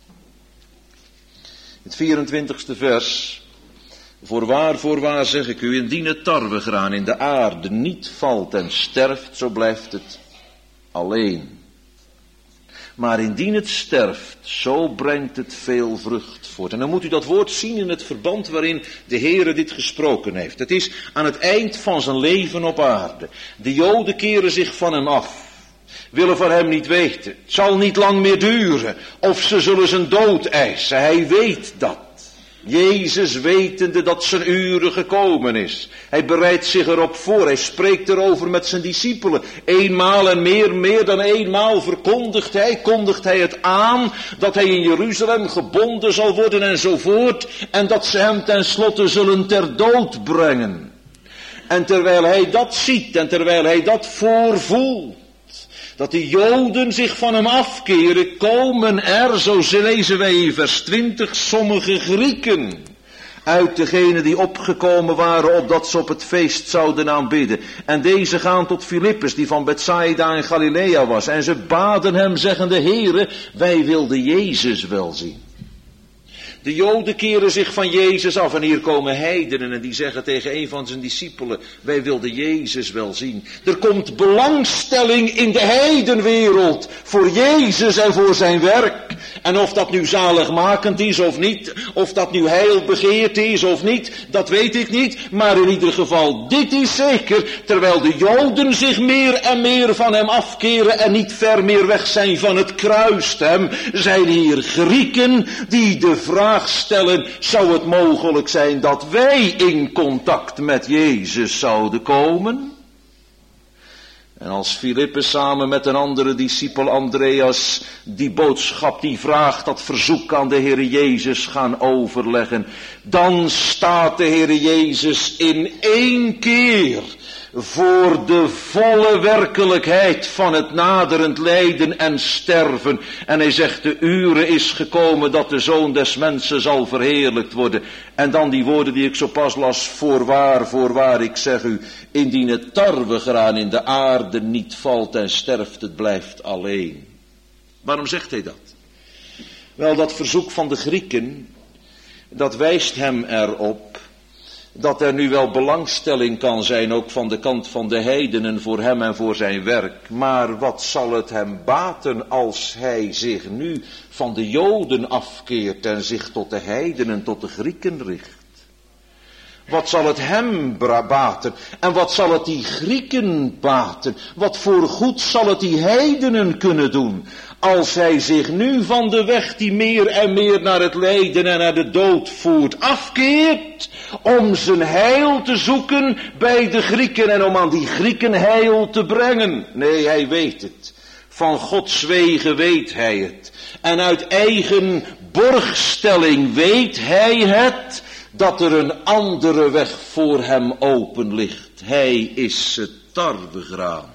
Het vierentwintigste vers. Voorwaar, voorwaar zeg ik u, indien het tarwegraan in de aarde niet valt en sterft, zo blijft het alleen. Maar indien het sterft, zo brengt het veel vrucht voort. En dan moet u dat woord zien in het verband waarin de Heere dit gesproken heeft. Het is aan het eind van zijn leven op aarde. De Joden keren zich van hem af. Willen van hem niet weten. Het zal niet lang meer duren. Of ze zullen zijn dood eisen. Hij weet dat. Jezus wetende dat zijn uren gekomen is. Hij bereidt zich erop voor. Hij spreekt erover met zijn discipelen. Eenmaal en meer, meer dan eenmaal verkondigt hij, kondigt hij het aan, dat hij in Jeruzalem gebonden zal worden enzovoort. En dat ze hem tenslotte zullen ter dood brengen. En terwijl hij dat ziet en terwijl hij dat voorvoelt, dat de Joden zich van hem afkeren, komen er, zo lezen wij in vers twintig, sommige Grieken uit degenen die opgekomen waren opdat ze op het feest zouden aanbidden. En deze gaan tot Filippus, die van Bethsaida in Galilea was. En ze baden hem, zeggende, Heere, wij wilden Jezus wel zien. De Joden keren zich van Jezus af en hier komen heidenen en die zeggen tegen een van zijn discipelen, wij wilden Jezus wel zien. Er komt belangstelling in de heidenwereld voor Jezus en voor zijn werk. En of dat nu zaligmakend is of niet, of dat nu heilbegeerd is of niet, dat weet ik niet. Maar in ieder geval, dit is zeker, terwijl de Joden zich meer en meer van hem afkeren en niet ver meer weg zijn van het kruis hem, zijn hier Grieken die de vraag stellen, zou het mogelijk zijn dat wij in contact met Jezus zouden komen? En als Filippus samen met een andere discipel Andreas die boodschap, die vraag, dat verzoek aan de Heer Jezus gaan overleggen, dan staat de Heer Jezus in één keer voor de volle werkelijkheid van het naderend lijden en sterven. En hij zegt, de uren is gekomen dat de Zoon des Mensen zal verheerlijkt worden. En dan die woorden die ik zo pas las, voorwaar, voorwaar, ik zeg u, indien het tarwegraan in de aarde niet valt en sterft, het blijft alleen. Waarom zegt hij dat? Wel, dat verzoek van de Grieken, dat wijst hem erop dat er nu wel belangstelling kan zijn, ook van de kant van de heidenen, voor hem en voor zijn werk. Maar wat zal het hem baten als hij zich nu van de Joden afkeert en zich tot de heidenen, tot de Grieken richt? Wat zal het hem baten? En wat zal het die Grieken baten? Wat voor goed zal het die heidenen kunnen doen? Als hij zich nu van de weg die meer en meer naar het lijden en naar de dood voert afkeert, om zijn heil te zoeken bij de Grieken en om aan die Grieken heil te brengen. Nee, hij weet het. Van Gods wegen weet hij het. En uit eigen borgstelling weet hij het, dat er een andere weg voor hem open ligt. Hij is het tarwegraan.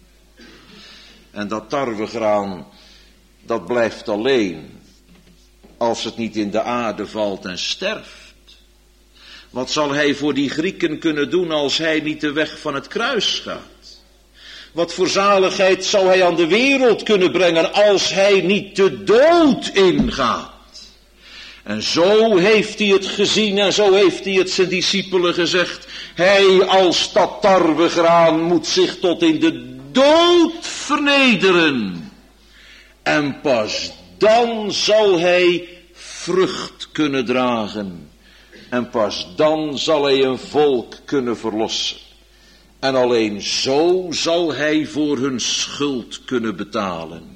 En dat tarwegraan, dat blijft alleen als het niet in de aarde valt en sterft. Wat zal hij voor die Grieken kunnen doen als hij niet de weg van het kruis gaat? Wat voor zaligheid zou hij aan de wereld kunnen brengen als hij niet de dood ingaat? En zo heeft hij het gezien en zo heeft hij het zijn discipelen gezegd. Hij als dat tarwegraan moet zich tot in de dood vernederen. En pas dan zal hij vrucht kunnen dragen. En pas dan zal hij een volk kunnen verlossen. En alleen zo zal hij voor hun schuld kunnen betalen.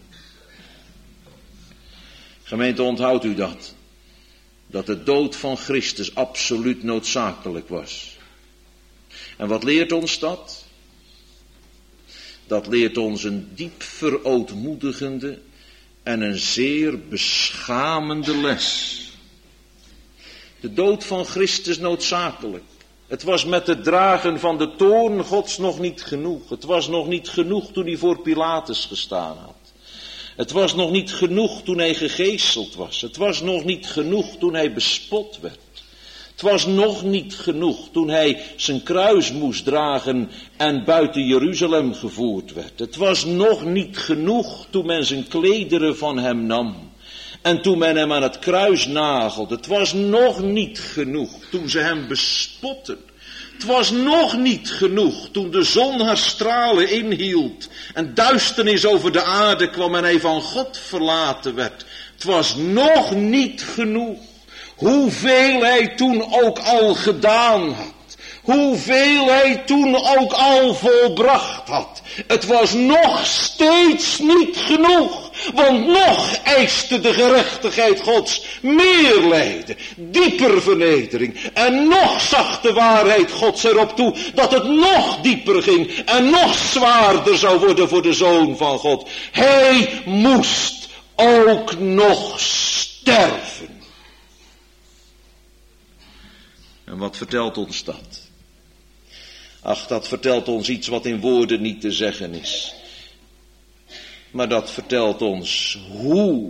Gemeente, onthoudt u dat? Dat de dood van Christus absoluut noodzakelijk was. En wat leert ons dat? Dat leert ons een diep verootmoedigende en een zeer beschamende les. De dood van Christus noodzakelijk. Het was met het dragen van de toorn Gods nog niet genoeg. Het was nog niet genoeg toen hij voor Pilatus gestaan had. Het was nog niet genoeg toen hij gegeeseld was. Het was nog niet genoeg toen hij bespot werd. Het was nog niet genoeg toen hij zijn kruis moest dragen en buiten Jeruzalem gevoerd werd. Het was nog niet genoeg toen men zijn klederen van hem nam. En toen men hem aan het kruis nagelde. Het was nog niet genoeg toen ze hem bespotten. Het was nog niet genoeg toen de zon haar stralen inhield. En duisternis over de aarde kwam en hij van God verlaten werd. Het was nog niet genoeg. Hoeveel hij toen ook al gedaan had. Hoeveel hij toen ook al volbracht had. Het was nog steeds niet genoeg. Want nog eiste de gerechtigheid Gods meer lijden, dieper vernedering. En nog zag de waarheid Gods erop toe dat het nog dieper ging en nog zwaarder zou worden voor de Zoon van God. Hij moest ook nog sterven. En wat vertelt ons dat? Ach, dat vertelt ons iets wat in woorden niet te zeggen is. Maar dat vertelt ons hoe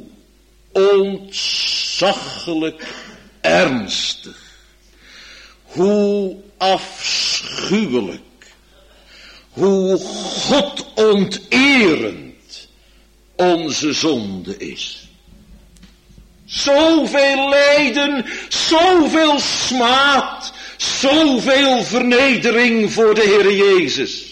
ontzaglijk ernstig, hoe afschuwelijk, hoe godonterend onze zonde is. Zoveel lijden, zoveel smaad, zoveel vernedering voor de Heer Jezus.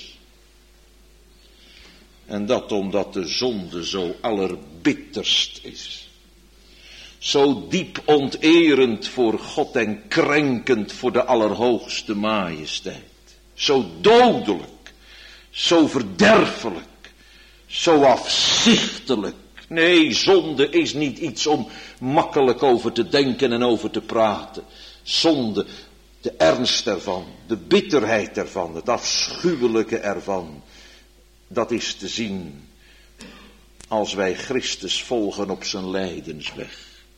En dat omdat de zonde zo allerbitterst is. Zo diep onterend voor God en krenkend voor de Allerhoogste Majesteit. Zo dodelijk, zo verderfelijk, zo afzichtelijk. Nee, zonde is niet iets om makkelijk over te denken en over te praten. Zonde, de ernst ervan, de bitterheid ervan, het afschuwelijke ervan. Dat is te zien als wij Christus volgen op zijn lijdensweg.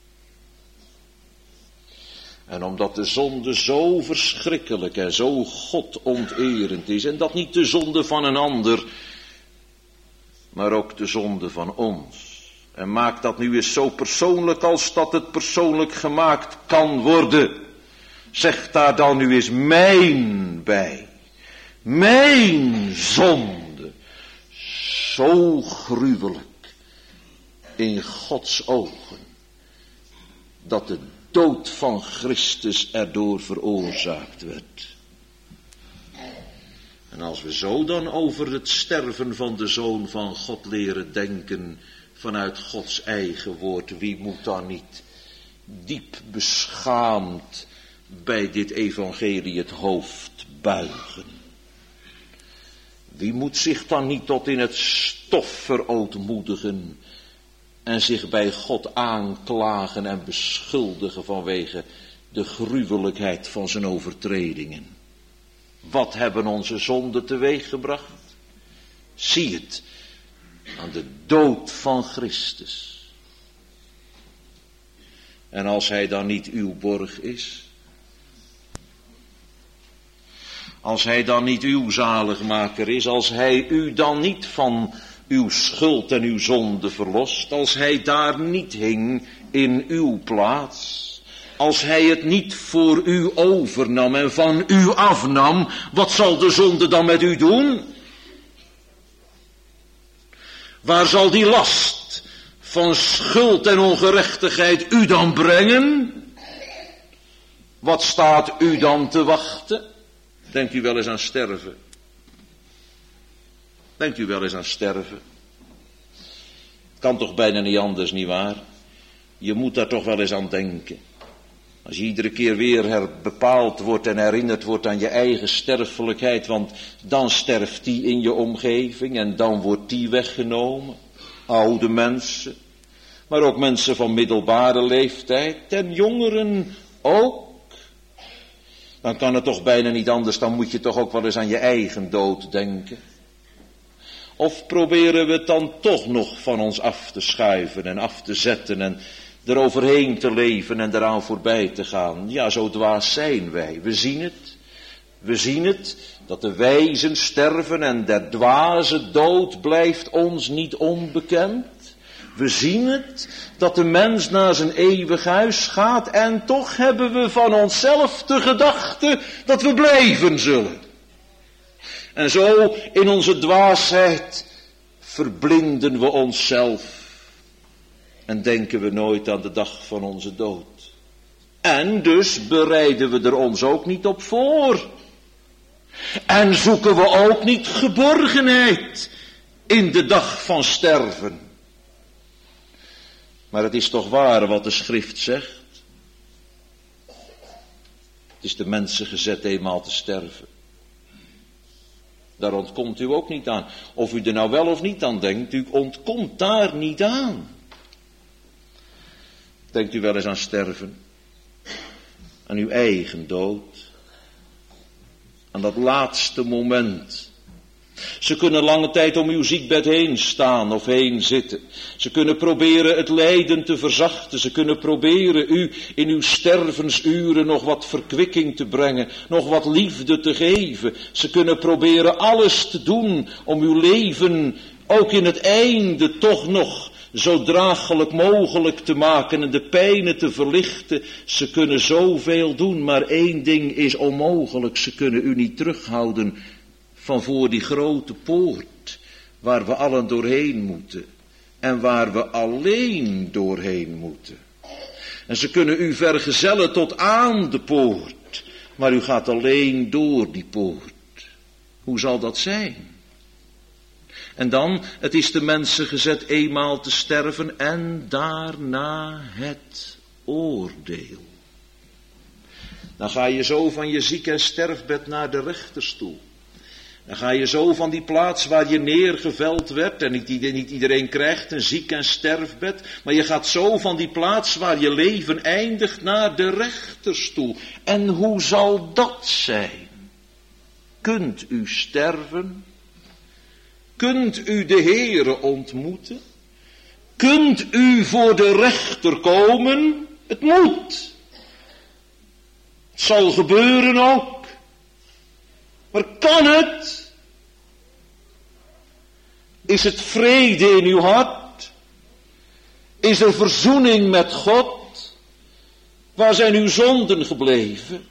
En omdat de zonde zo verschrikkelijk en zo godonterend is. En dat niet de zonde van een ander, maar ook de zonde van ons. En maak dat nu eens zo persoonlijk als dat het persoonlijk gemaakt kan worden. Zeg daar dan nu eens mijn bij. Mijn zonde. Zo gruwelijk in Gods ogen, dat de dood van Christus erdoor veroorzaakt werd. En als we zo dan over het sterven van de Zoon van God leren denken, vanuit Gods eigen woord, wie moet dan niet diep beschaamd bij dit evangelie het hoofd buigen? Wie moet zich dan niet tot in het stof verootmoedigen en zich bij God aanklagen en beschuldigen vanwege de gruwelijkheid van zijn overtredingen? Wat hebben onze zonden teweeggebracht? Zie het aan de dood van Christus. En als hij dan niet uw borg is, als hij dan niet uw zaligmaker is, als hij u dan niet van uw schuld en uw zonde verlost, als hij daar niet hing in uw plaats, als hij het niet voor u overnam en van u afnam, wat zal de zonde dan met u doen? Waar zal die last van schuld en ongerechtigheid u dan brengen? Wat staat u dan te wachten? Denkt u wel eens aan sterven? Denkt u wel eens aan sterven? Het kan toch bijna niet anders, nietwaar? Je moet daar toch wel eens aan denken. Als je iedere keer weer bepaald wordt en herinnerd wordt aan je eigen sterfelijkheid, want dan sterft die in je omgeving en dan wordt die weggenomen. Oude mensen, maar ook mensen van middelbare leeftijd en jongeren ook. Dan kan het toch bijna niet anders, dan moet je toch ook wel eens aan je eigen dood denken. Of proberen we het dan toch nog van ons af te schuiven en af te zetten en eroverheen te leven en eraan voorbij te gaan. Ja, zo dwaas zijn wij. We zien het. We zien het, dat de wijzen sterven en der dwaze dood blijft ons niet onbekend. We zien het, dat de mens naar zijn eeuwig huis gaat en toch hebben we van onszelf de gedachte dat we blijven zullen. En zo in onze dwaasheid verblinden we onszelf en denken we nooit aan de dag van onze dood. En dus bereiden we er ons ook niet op voor. En zoeken we ook niet geborgenheid in de dag van sterven. Maar het is toch waar wat de schrift zegt. Het is de mensen gezet eenmaal te sterven. Daar ontkomt u ook niet aan. Of u er nou wel of niet aan denkt, u ontkomt daar niet aan. Denkt u wel eens aan sterven? Aan uw eigen dood? Aan dat laatste moment? Ze kunnen lange tijd om uw ziekbed heen staan of heen zitten. Ze kunnen proberen het lijden te verzachten. Ze kunnen proberen u in uw stervensuren nog wat verkwikking te brengen. Nog wat liefde te geven. Ze kunnen proberen alles te doen om uw leven ook in het einde toch nog zo draaglijk mogelijk te maken en de pijnen te verlichten. Ze kunnen zoveel doen, maar één ding is onmogelijk. Ze kunnen u niet terughouden van voor die grote poort, waar we allen doorheen moeten en waar we alleen doorheen moeten. En ze kunnen u vergezellen tot aan de poort, maar u gaat alleen door die poort. Hoe zal dat zijn? En dan, het is de mensen gezet eenmaal te sterven en daarna het oordeel. Dan ga je zo van je ziek- en sterfbed naar de rechterstoel. Dan ga je zo van die plaats waar je neergeveld werd, en niet, niet iedereen krijgt een ziek- en sterfbed, maar je gaat zo van die plaats waar je leven eindigt naar de rechterstoel. En hoe zal dat zijn? Kunt u sterven? Kunt u de Heere ontmoeten? Kunt u voor de rechter komen? Het moet. Het zal gebeuren ook. Maar kan het? Is het vrede in uw hart? Is er verzoening met God? Waar zijn uw zonden gebleven?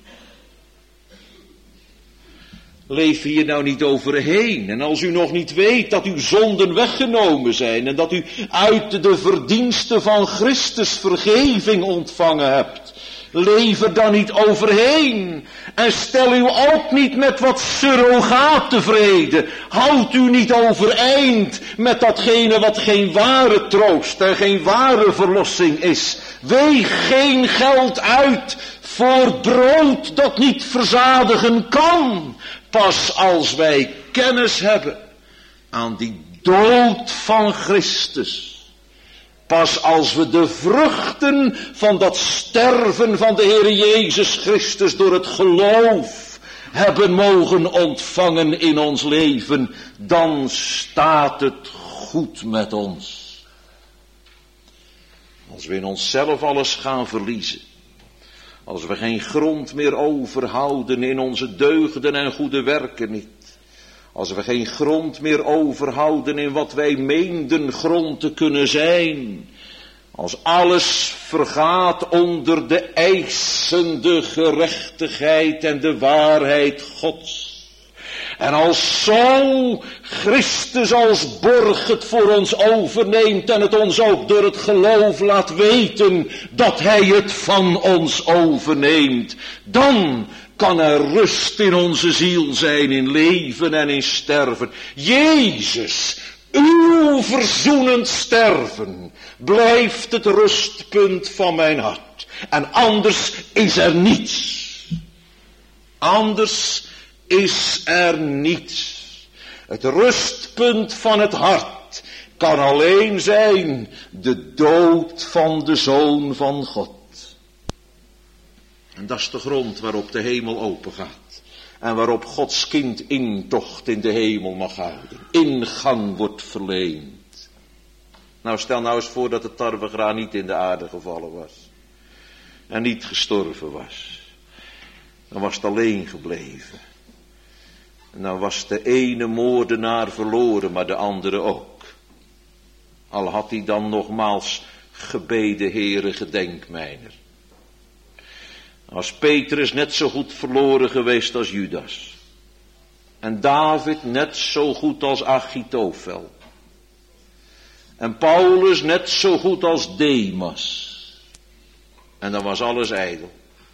Leef hier nou niet overheen. En als u nog niet weet dat uw zonden weggenomen zijn en dat u uit de verdiensten van Christus vergeving ontvangen hebt, leef er dan niet overheen. En stel u ook niet met wat surrogaat tevreden. Houd u niet overeind met datgene wat geen ware troost en geen ware verlossing is. Weeg geen geld uit voor brood dat niet verzadigen kan. Pas als wij kennis hebben aan die dood van Christus. Pas als we de vruchten van dat sterven van de Heer Jezus Christus door het geloof hebben mogen ontvangen in ons leven, dan staat het goed met ons. Als we in onszelf alles gaan verliezen, als we geen grond meer overhouden in onze deugden en goede werken niet, als we geen grond meer overhouden in wat wij meenden grond te kunnen zijn, als alles vergaat onder de eisende gerechtigheid en de waarheid Gods, En als zo Christus als borg het voor ons overneemt en het ons ook door het geloof laat weten dat hij het van ons overneemt, dan kan er rust in onze ziel zijn, in leven en in sterven. Jezus, uw verzoenend sterven blijft het rustpunt van mijn hart. En anders is er niets. Anders is er niets. Het rustpunt van het hart kan alleen zijn de dood van de Zoon van God. En dat is de grond waarop de hemel open gaat. En waarop Gods kind intocht in de hemel mag houden. Ingang wordt verleend. Nou, stel nou eens voor dat het tarwegraan niet in de aarde gevallen was. En niet gestorven was. Dan was het alleen gebleven. En dan was de ene moordenaar verloren, maar de andere ook. Al had hij dan nogmaals gebeden, Heere, gedenk mijner. Als Petrus net zo goed verloren geweest als Judas. En David net zo goed als Achitofel. En Paulus net zo goed als Demas. En dan was alles ijdel.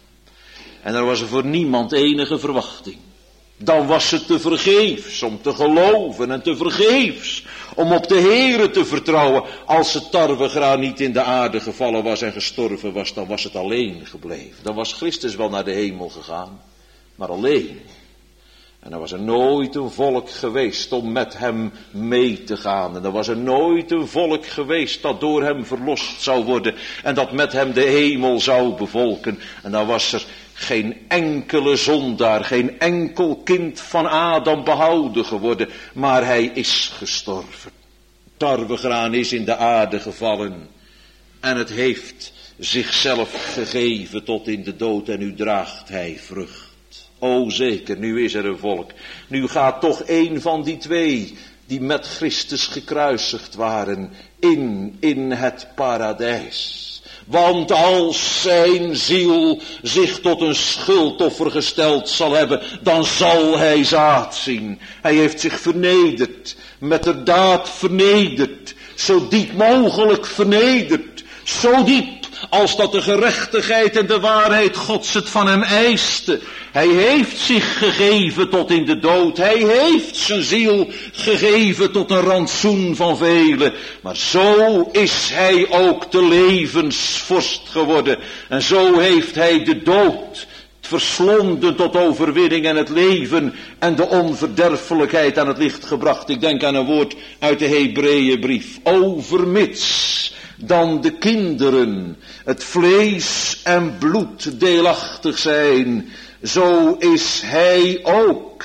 En er was er voor niemand enige verwachting. Dan was het te vergeefs om te geloven en te vergeefs om op de Heere te vertrouwen. Als het tarwegraan niet in de aarde gevallen was en gestorven was, dan was het alleen gebleven. Dan was Christus wel naar de hemel gegaan, maar alleen. En er was er nooit een volk geweest om met hem mee te gaan. En er was er nooit een volk geweest dat door hem verlost zou worden. En dat met hem de hemel zou bevolken. En dan was er geen enkele zondaar, geen enkel kind van Adam behouden geworden. Maar hij is gestorven. Tarwegraan is in de aarde gevallen. En het heeft zichzelf gegeven tot in de dood. En nu draagt hij vrucht. O zeker, nu is er een volk. Nu gaat toch een van die twee die met Christus gekruisigd waren in, in het paradijs. Want als zijn ziel zich tot een schuldoffer gesteld zal hebben, dan zal hij zaad zien. Hij heeft zich vernederd, met de daad vernederd, zo diep mogelijk vernederd, zo diep als dat de gerechtigheid en de waarheid Gods het van hem eiste. Hij heeft zich gegeven tot in de dood. Hij heeft zijn ziel gegeven tot een rantsoen van velen. Maar zo is hij ook de levensvorst geworden. En zo heeft hij de dood verslonden tot overwinning en het leven en de onverderfelijkheid aan het licht gebracht. Ik denk aan een woord uit de Hebreeënbrief. Overmits dan de kinderen het vlees en bloed deelachtig zijn, zo is hij ook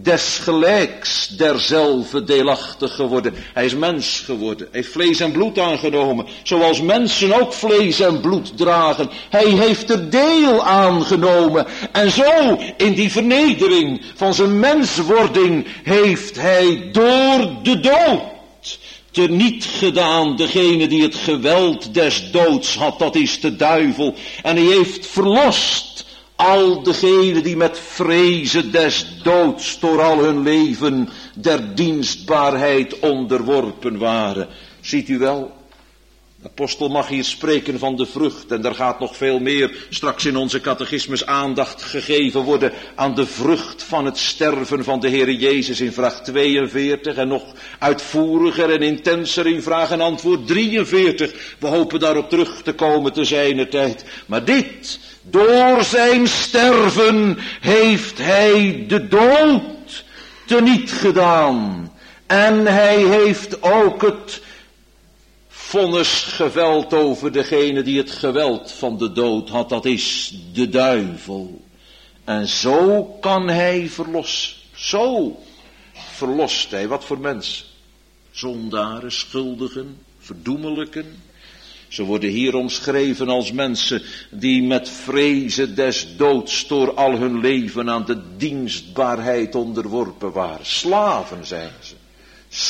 desgelijks derzelfde deelachtig geworden. Hij is mens geworden, hij heeft vlees en bloed aangenomen, zoals mensen ook vlees en bloed dragen. Hij heeft er deel aangenomen en zo in die vernedering van zijn menswording heeft hij door de dood teniet gedaan degene die het geweld des doods had, dat is de duivel. En hij heeft verlost al degenen die met vrezen des doods door al hun leven der dienstbaarheid onderworpen waren. Ziet u wel? De apostel mag hier spreken van de vrucht en er gaat nog veel meer straks in onze catechismus aandacht gegeven worden aan de vrucht van het sterven van de Heere Jezus in vraag tweeënveertig en nog uitvoeriger en intenser in vraag en antwoord drieënveertig. We hopen daarop terug te komen te zijner tijd. Maar dit, door zijn sterven heeft hij de dood teniet gedaan en hij heeft ook het vonnis geveld over degene die het geweld van de dood had, dat is de duivel. En zo kan hij verlossen. Zo verlost hij. Wat voor mensen? Zondaren, schuldigen, verdoemelijken. Ze worden hier omschreven als mensen die met vrezen des doods door al hun leven aan de dienstbaarheid onderworpen waren. Slaven zijn ze.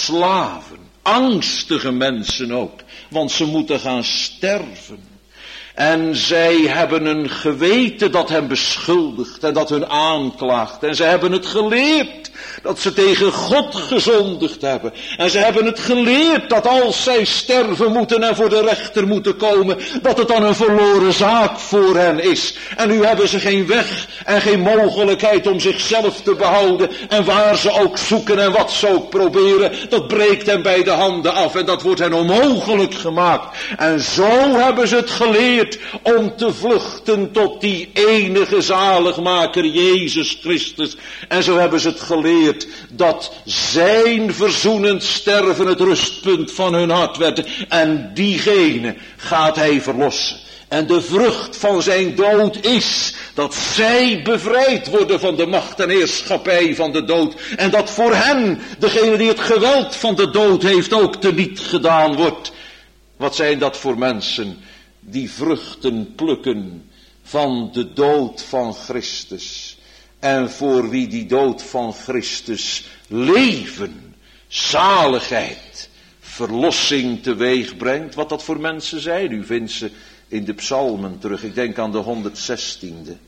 Slaven. Angstige mensen ook, want ze moeten gaan sterven. En zij hebben een geweten dat hem beschuldigt en dat hun aanklaagt. En ze hebben het geleerd dat ze tegen God gezondigd hebben. En ze hebben het geleerd dat als zij sterven moeten en voor de rechter moeten komen, dat het dan een verloren zaak voor hen is. En nu hebben ze geen weg en geen mogelijkheid om zichzelf te behouden. En waar ze ook zoeken en wat ze ook proberen, dat breekt hen bij de handen af. En dat wordt hen onmogelijk gemaakt. En zo hebben ze het geleerd om te vluchten tot die enige zaligmaker Jezus Christus. En zo hebben ze het geleerd dat zijn verzoenend sterven het rustpunt van hun hart werd. En diegene gaat hij verlossen. En de vrucht van zijn dood is dat zij bevrijd worden van de macht en heerschappij van de dood. En dat voor hen, degene die het geweld van de dood heeft, ook teniet gedaan wordt. Wat zijn dat voor mensen die vruchten plukken van de dood van Christus. En voor wie die dood van Christus leven, zaligheid, verlossing teweeg brengt. Wat dat voor mensen zijn, u vindt ze in de psalmen terug. Ik denk aan de honderdzestiende.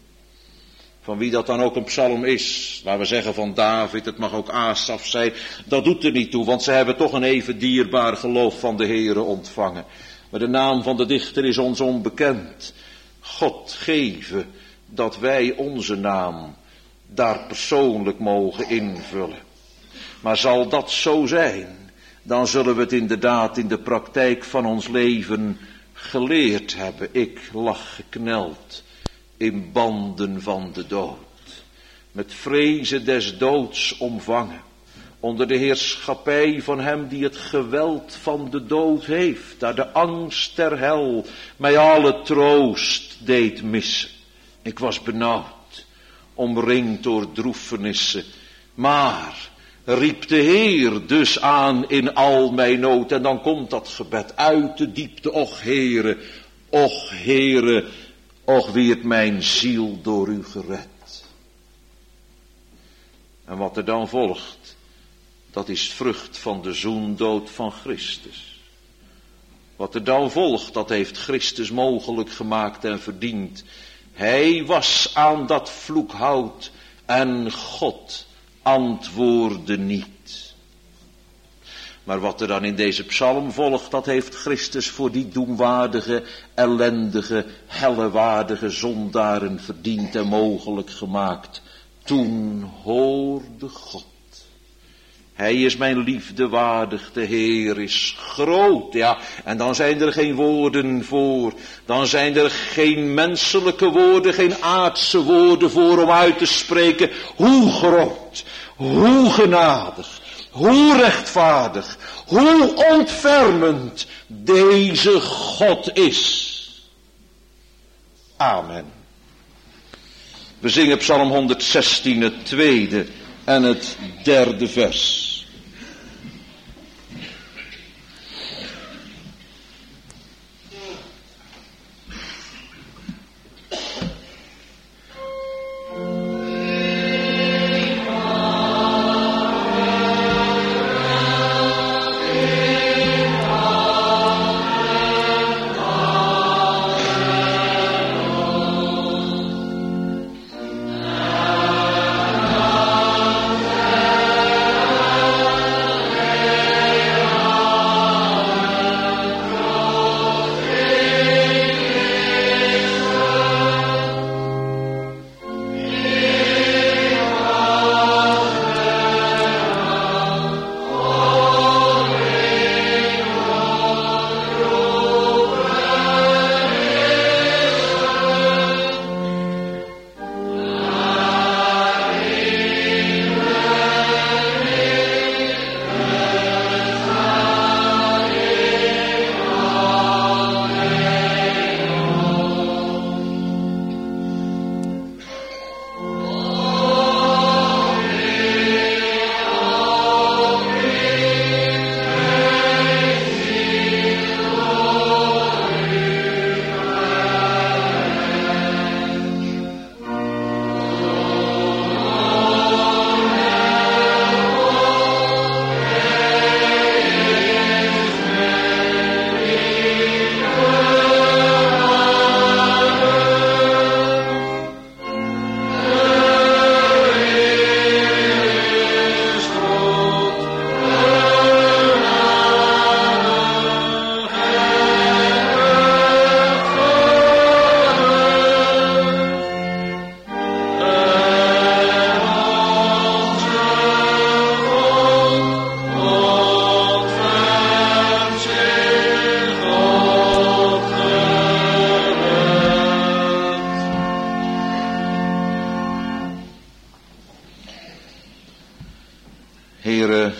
Van wie dat dan ook een psalm is. Laten we zeggen van David, het mag ook Asaf zijn. Dat doet er niet toe, want ze hebben toch een even dierbaar geloof van de Heere ontvangen. Maar de naam van de dichter is ons onbekend. God geven dat wij onze naam daar persoonlijk mogen invullen. Maar zal dat zo zijn, dan zullen we het inderdaad in de praktijk van ons leven geleerd hebben. Ik lag gekneld in banden van de dood, met vrezen des doods omvangen, onder de heerschappij van hem die het geweld van de dood heeft, daar de angst der hel mij alle troost deed missen. Ik was benauwd, omringd door droefenissen, maar riep de Heer dus aan in al mijn nood. En dan komt dat gebed uit de diepte. Och Heere, och Heere, och wie het mijn ziel door u gered. En wat er dan volgt, dat is vrucht van de zoendood van Christus. Wat er dan volgt, dat heeft Christus mogelijk gemaakt en verdiend. Hij was aan dat vloekhout en God antwoordde niet. Maar wat er dan in deze psalm volgt, dat heeft Christus voor die doemwaardige, ellendige, hellewaardige zondaren verdiend en mogelijk gemaakt. Toen hoorde God. Hij is mijn liefde waardig, de Heer is groot, ja. En dan zijn er geen woorden voor. Dan zijn er geen menselijke woorden, geen aardse woorden voor om uit te spreken. Hoe groot, hoe genadig, hoe rechtvaardig, hoe ontfermend deze God is. Amen. We zingen Psalm honderdzestien, het tweede en het derde vers.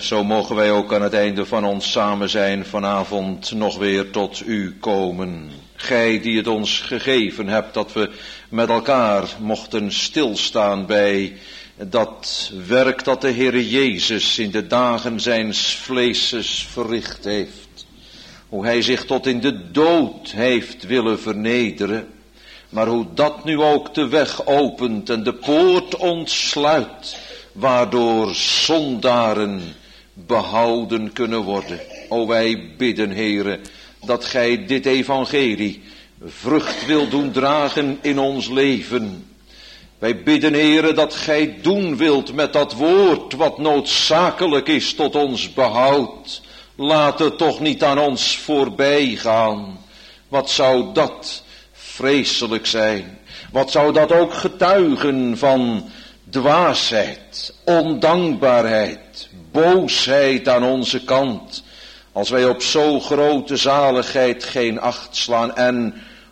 zo mogen wij ook aan het einde van ons samen zijn vanavond nog weer tot u komen. Gij die het ons gegeven hebt dat we met elkaar mochten stilstaan bij dat werk dat de Heere Jezus in de dagen zijns vleeses verricht heeft. Hoe hij zich tot in de dood heeft willen vernederen. Maar hoe dat nu ook de weg opent en de poort ontsluit, waardoor zondaren behouden kunnen worden. O, wij bidden, Heere, dat gij dit evangelie vrucht wil doen dragen in ons leven. Wij bidden, Heere, dat gij doen wilt met dat woord wat noodzakelijk is tot ons behoud. Laat het toch niet aan ons voorbij gaan. Wat zou dat vreselijk zijn? Wat zou dat ook getuigen van dwaasheid, ondankbaarheid, boosheid aan onze kant, als wij op zo grote zaligheid geen acht slaan. En,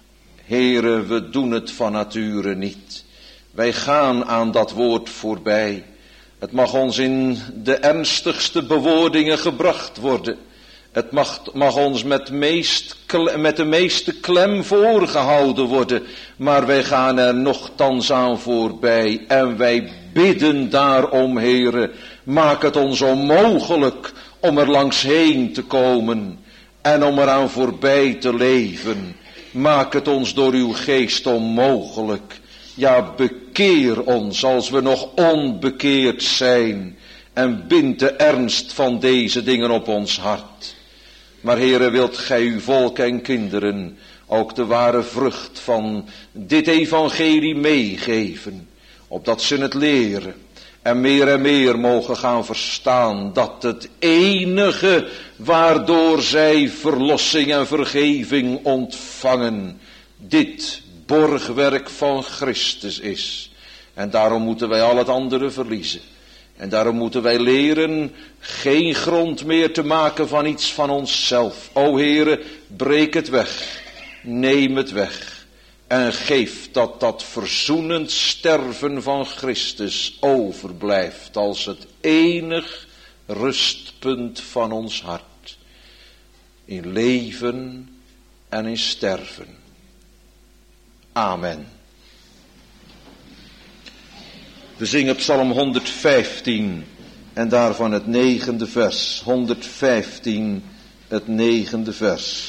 Heere, we doen het van nature niet. Wij gaan aan dat woord voorbij. Het mag ons in de ernstigste bewoordingen gebracht worden. Het mag, mag ons met, meest, met de meeste klem voorgehouden worden. Maar wij gaan er nochtans aan voorbij. En wij bidden daarom, Heere, maak het ons onmogelijk om er langs heen te komen. En om eraan voorbij te leven. Maak het ons door uw geest onmogelijk. Ja, bekeer ons als we nog onbekeerd zijn. En bind de ernst van deze dingen op ons hart. Maar, Heere, wilt gij uw volk en kinderen ook de ware vrucht van dit evangelie meegeven. Opdat ze het leren. En meer en meer mogen gaan verstaan dat het enige waardoor zij verlossing en vergeving ontvangen, dit borgwerk van Christus is. En daarom moeten wij al het andere verliezen. En daarom moeten wij leren geen grond meer te maken van iets van onszelf. O Heere, breek het weg. Neem het weg. En geef dat dat verzoenend sterven van Christus overblijft als het enig rustpunt van ons hart. In leven en in sterven. Amen. We zingen Psalm honderdvijftien en daarvan het negende vers. honderdvijftien, het negende vers.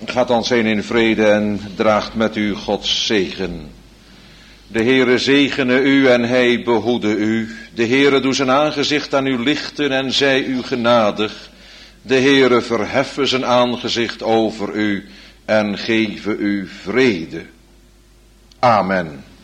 Gaat dan zijn in vrede en draagt met u Gods zegen. De Heere zegene u en hij behoede u. De Heere doe zijn aangezicht aan u lichten en zij u genadig. De Heere verheffe zijn aangezicht over u en geven u vrede. Amen.